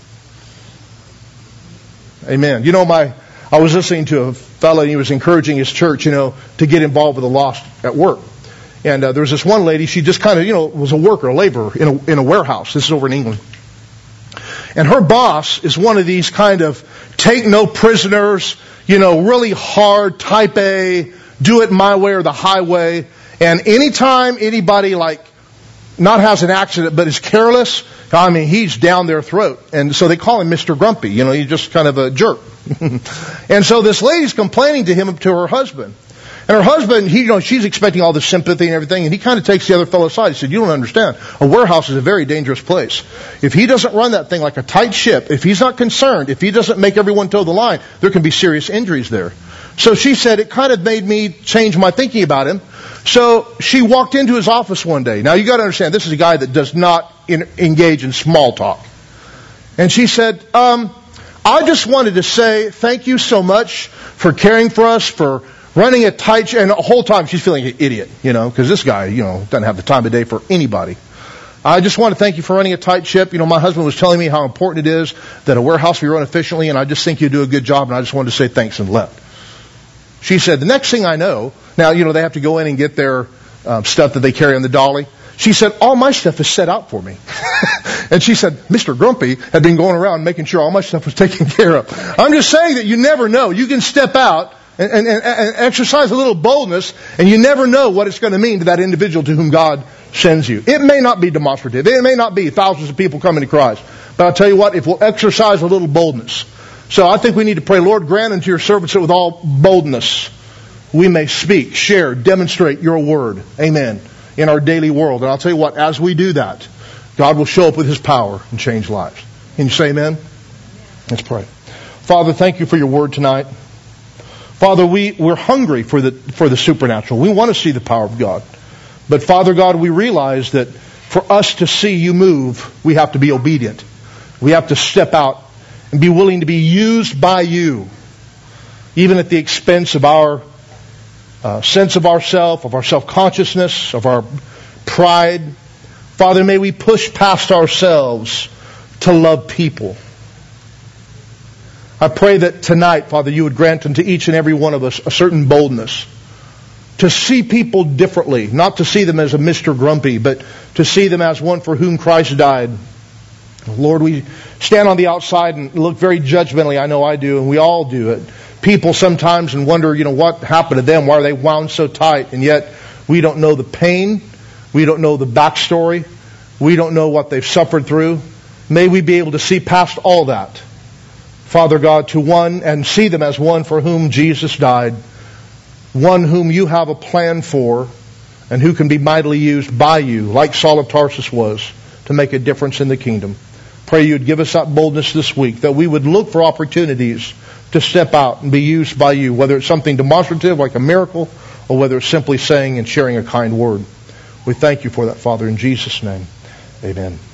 Amen. I was listening to a fellow, and he was encouraging his church, to get involved with the lost at work. And there was this one lady, she just kind of, was a worker, a laborer in a warehouse. This is over in England. And her boss is one of these kind of take no prisoners, really hard, type A, do it my way or the highway. And anytime anybody not has an accident but is careless, he's down their throat. And so they call him Mr. Grumpy. He's just kind of a jerk. And so this lady's complaining to her husband. And her husband, she's expecting all the sympathy and everything, and he kind of takes the other fellow aside. He said, you don't understand. A warehouse is a very dangerous place. If he doesn't run that thing like a tight ship, if he's not concerned, if he doesn't make everyone toe the line, there can be serious injuries there. So she said, it kind of made me change my thinking about him. So she walked into his office one day. Now you got to understand, this is a guy that does not engage in small talk. And she said, I just wanted to say thank you so much for caring for us, for running a tight ship, and the whole time she's feeling like an idiot, because this guy, doesn't have the time of day for anybody. I just want to thank you for running a tight ship. My husband was telling me how important it is that a warehouse be run efficiently, and I just think you do a good job, and I just wanted to say thanks and left. She said, the next thing I know, now, they have to go in and get their stuff that they carry on the dolly. She said, all my stuff is set out for me. And she said, Mr. Grumpy had been going around making sure all my stuff was taken care of. I'm just saying that you never know. You can step out and exercise a little boldness, and you never know what it's going to mean to that individual to whom God sends you. It may not be demonstrative. It may not be thousands of people coming to Christ. But I'll tell you what, if we'll exercise a little boldness. So I think we need to pray, Lord, grant unto your servants that with all boldness we may speak, share, demonstrate your word. Amen. In our daily world. And I'll tell you what, as we do that, God will show up with His power and change lives. Can you say amen? Let's pray. Father, thank you for your word tonight. Father, we're hungry for the supernatural. We want to see the power of God. But Father God, we realize that for us to see you move, we have to be obedient. We have to step out and be willing to be used by you, even at the expense of our sense of ourself, of our self-consciousness, of our pride. Father, may we push past ourselves to love people. I pray that tonight, Father, you would grant unto each and every one of us a certain boldness to see people differently, not to see them as a Mr. Grumpy, but to see them as one for whom Christ died. Lord, we stand on the outside and look very judgmentally. I know I do, and we all do it. People sometimes and wonder, what happened to them? Why are they wound so tight? And yet we don't know the pain. We don't know the backstory. We don't know what they've suffered through. May we be able to see past all that, Father God, to one and see them as one for whom Jesus died, one whom you have a plan for, and who can be mightily used by you, like Saul of Tarsus was, to make a difference in the kingdom. Pray you'd give us that boldness this week, that we would look for opportunities to step out and be used by you, whether it's something demonstrative like a miracle, or whether it's simply saying and sharing a kind word. We thank you for that, Father, in Jesus' name. Amen.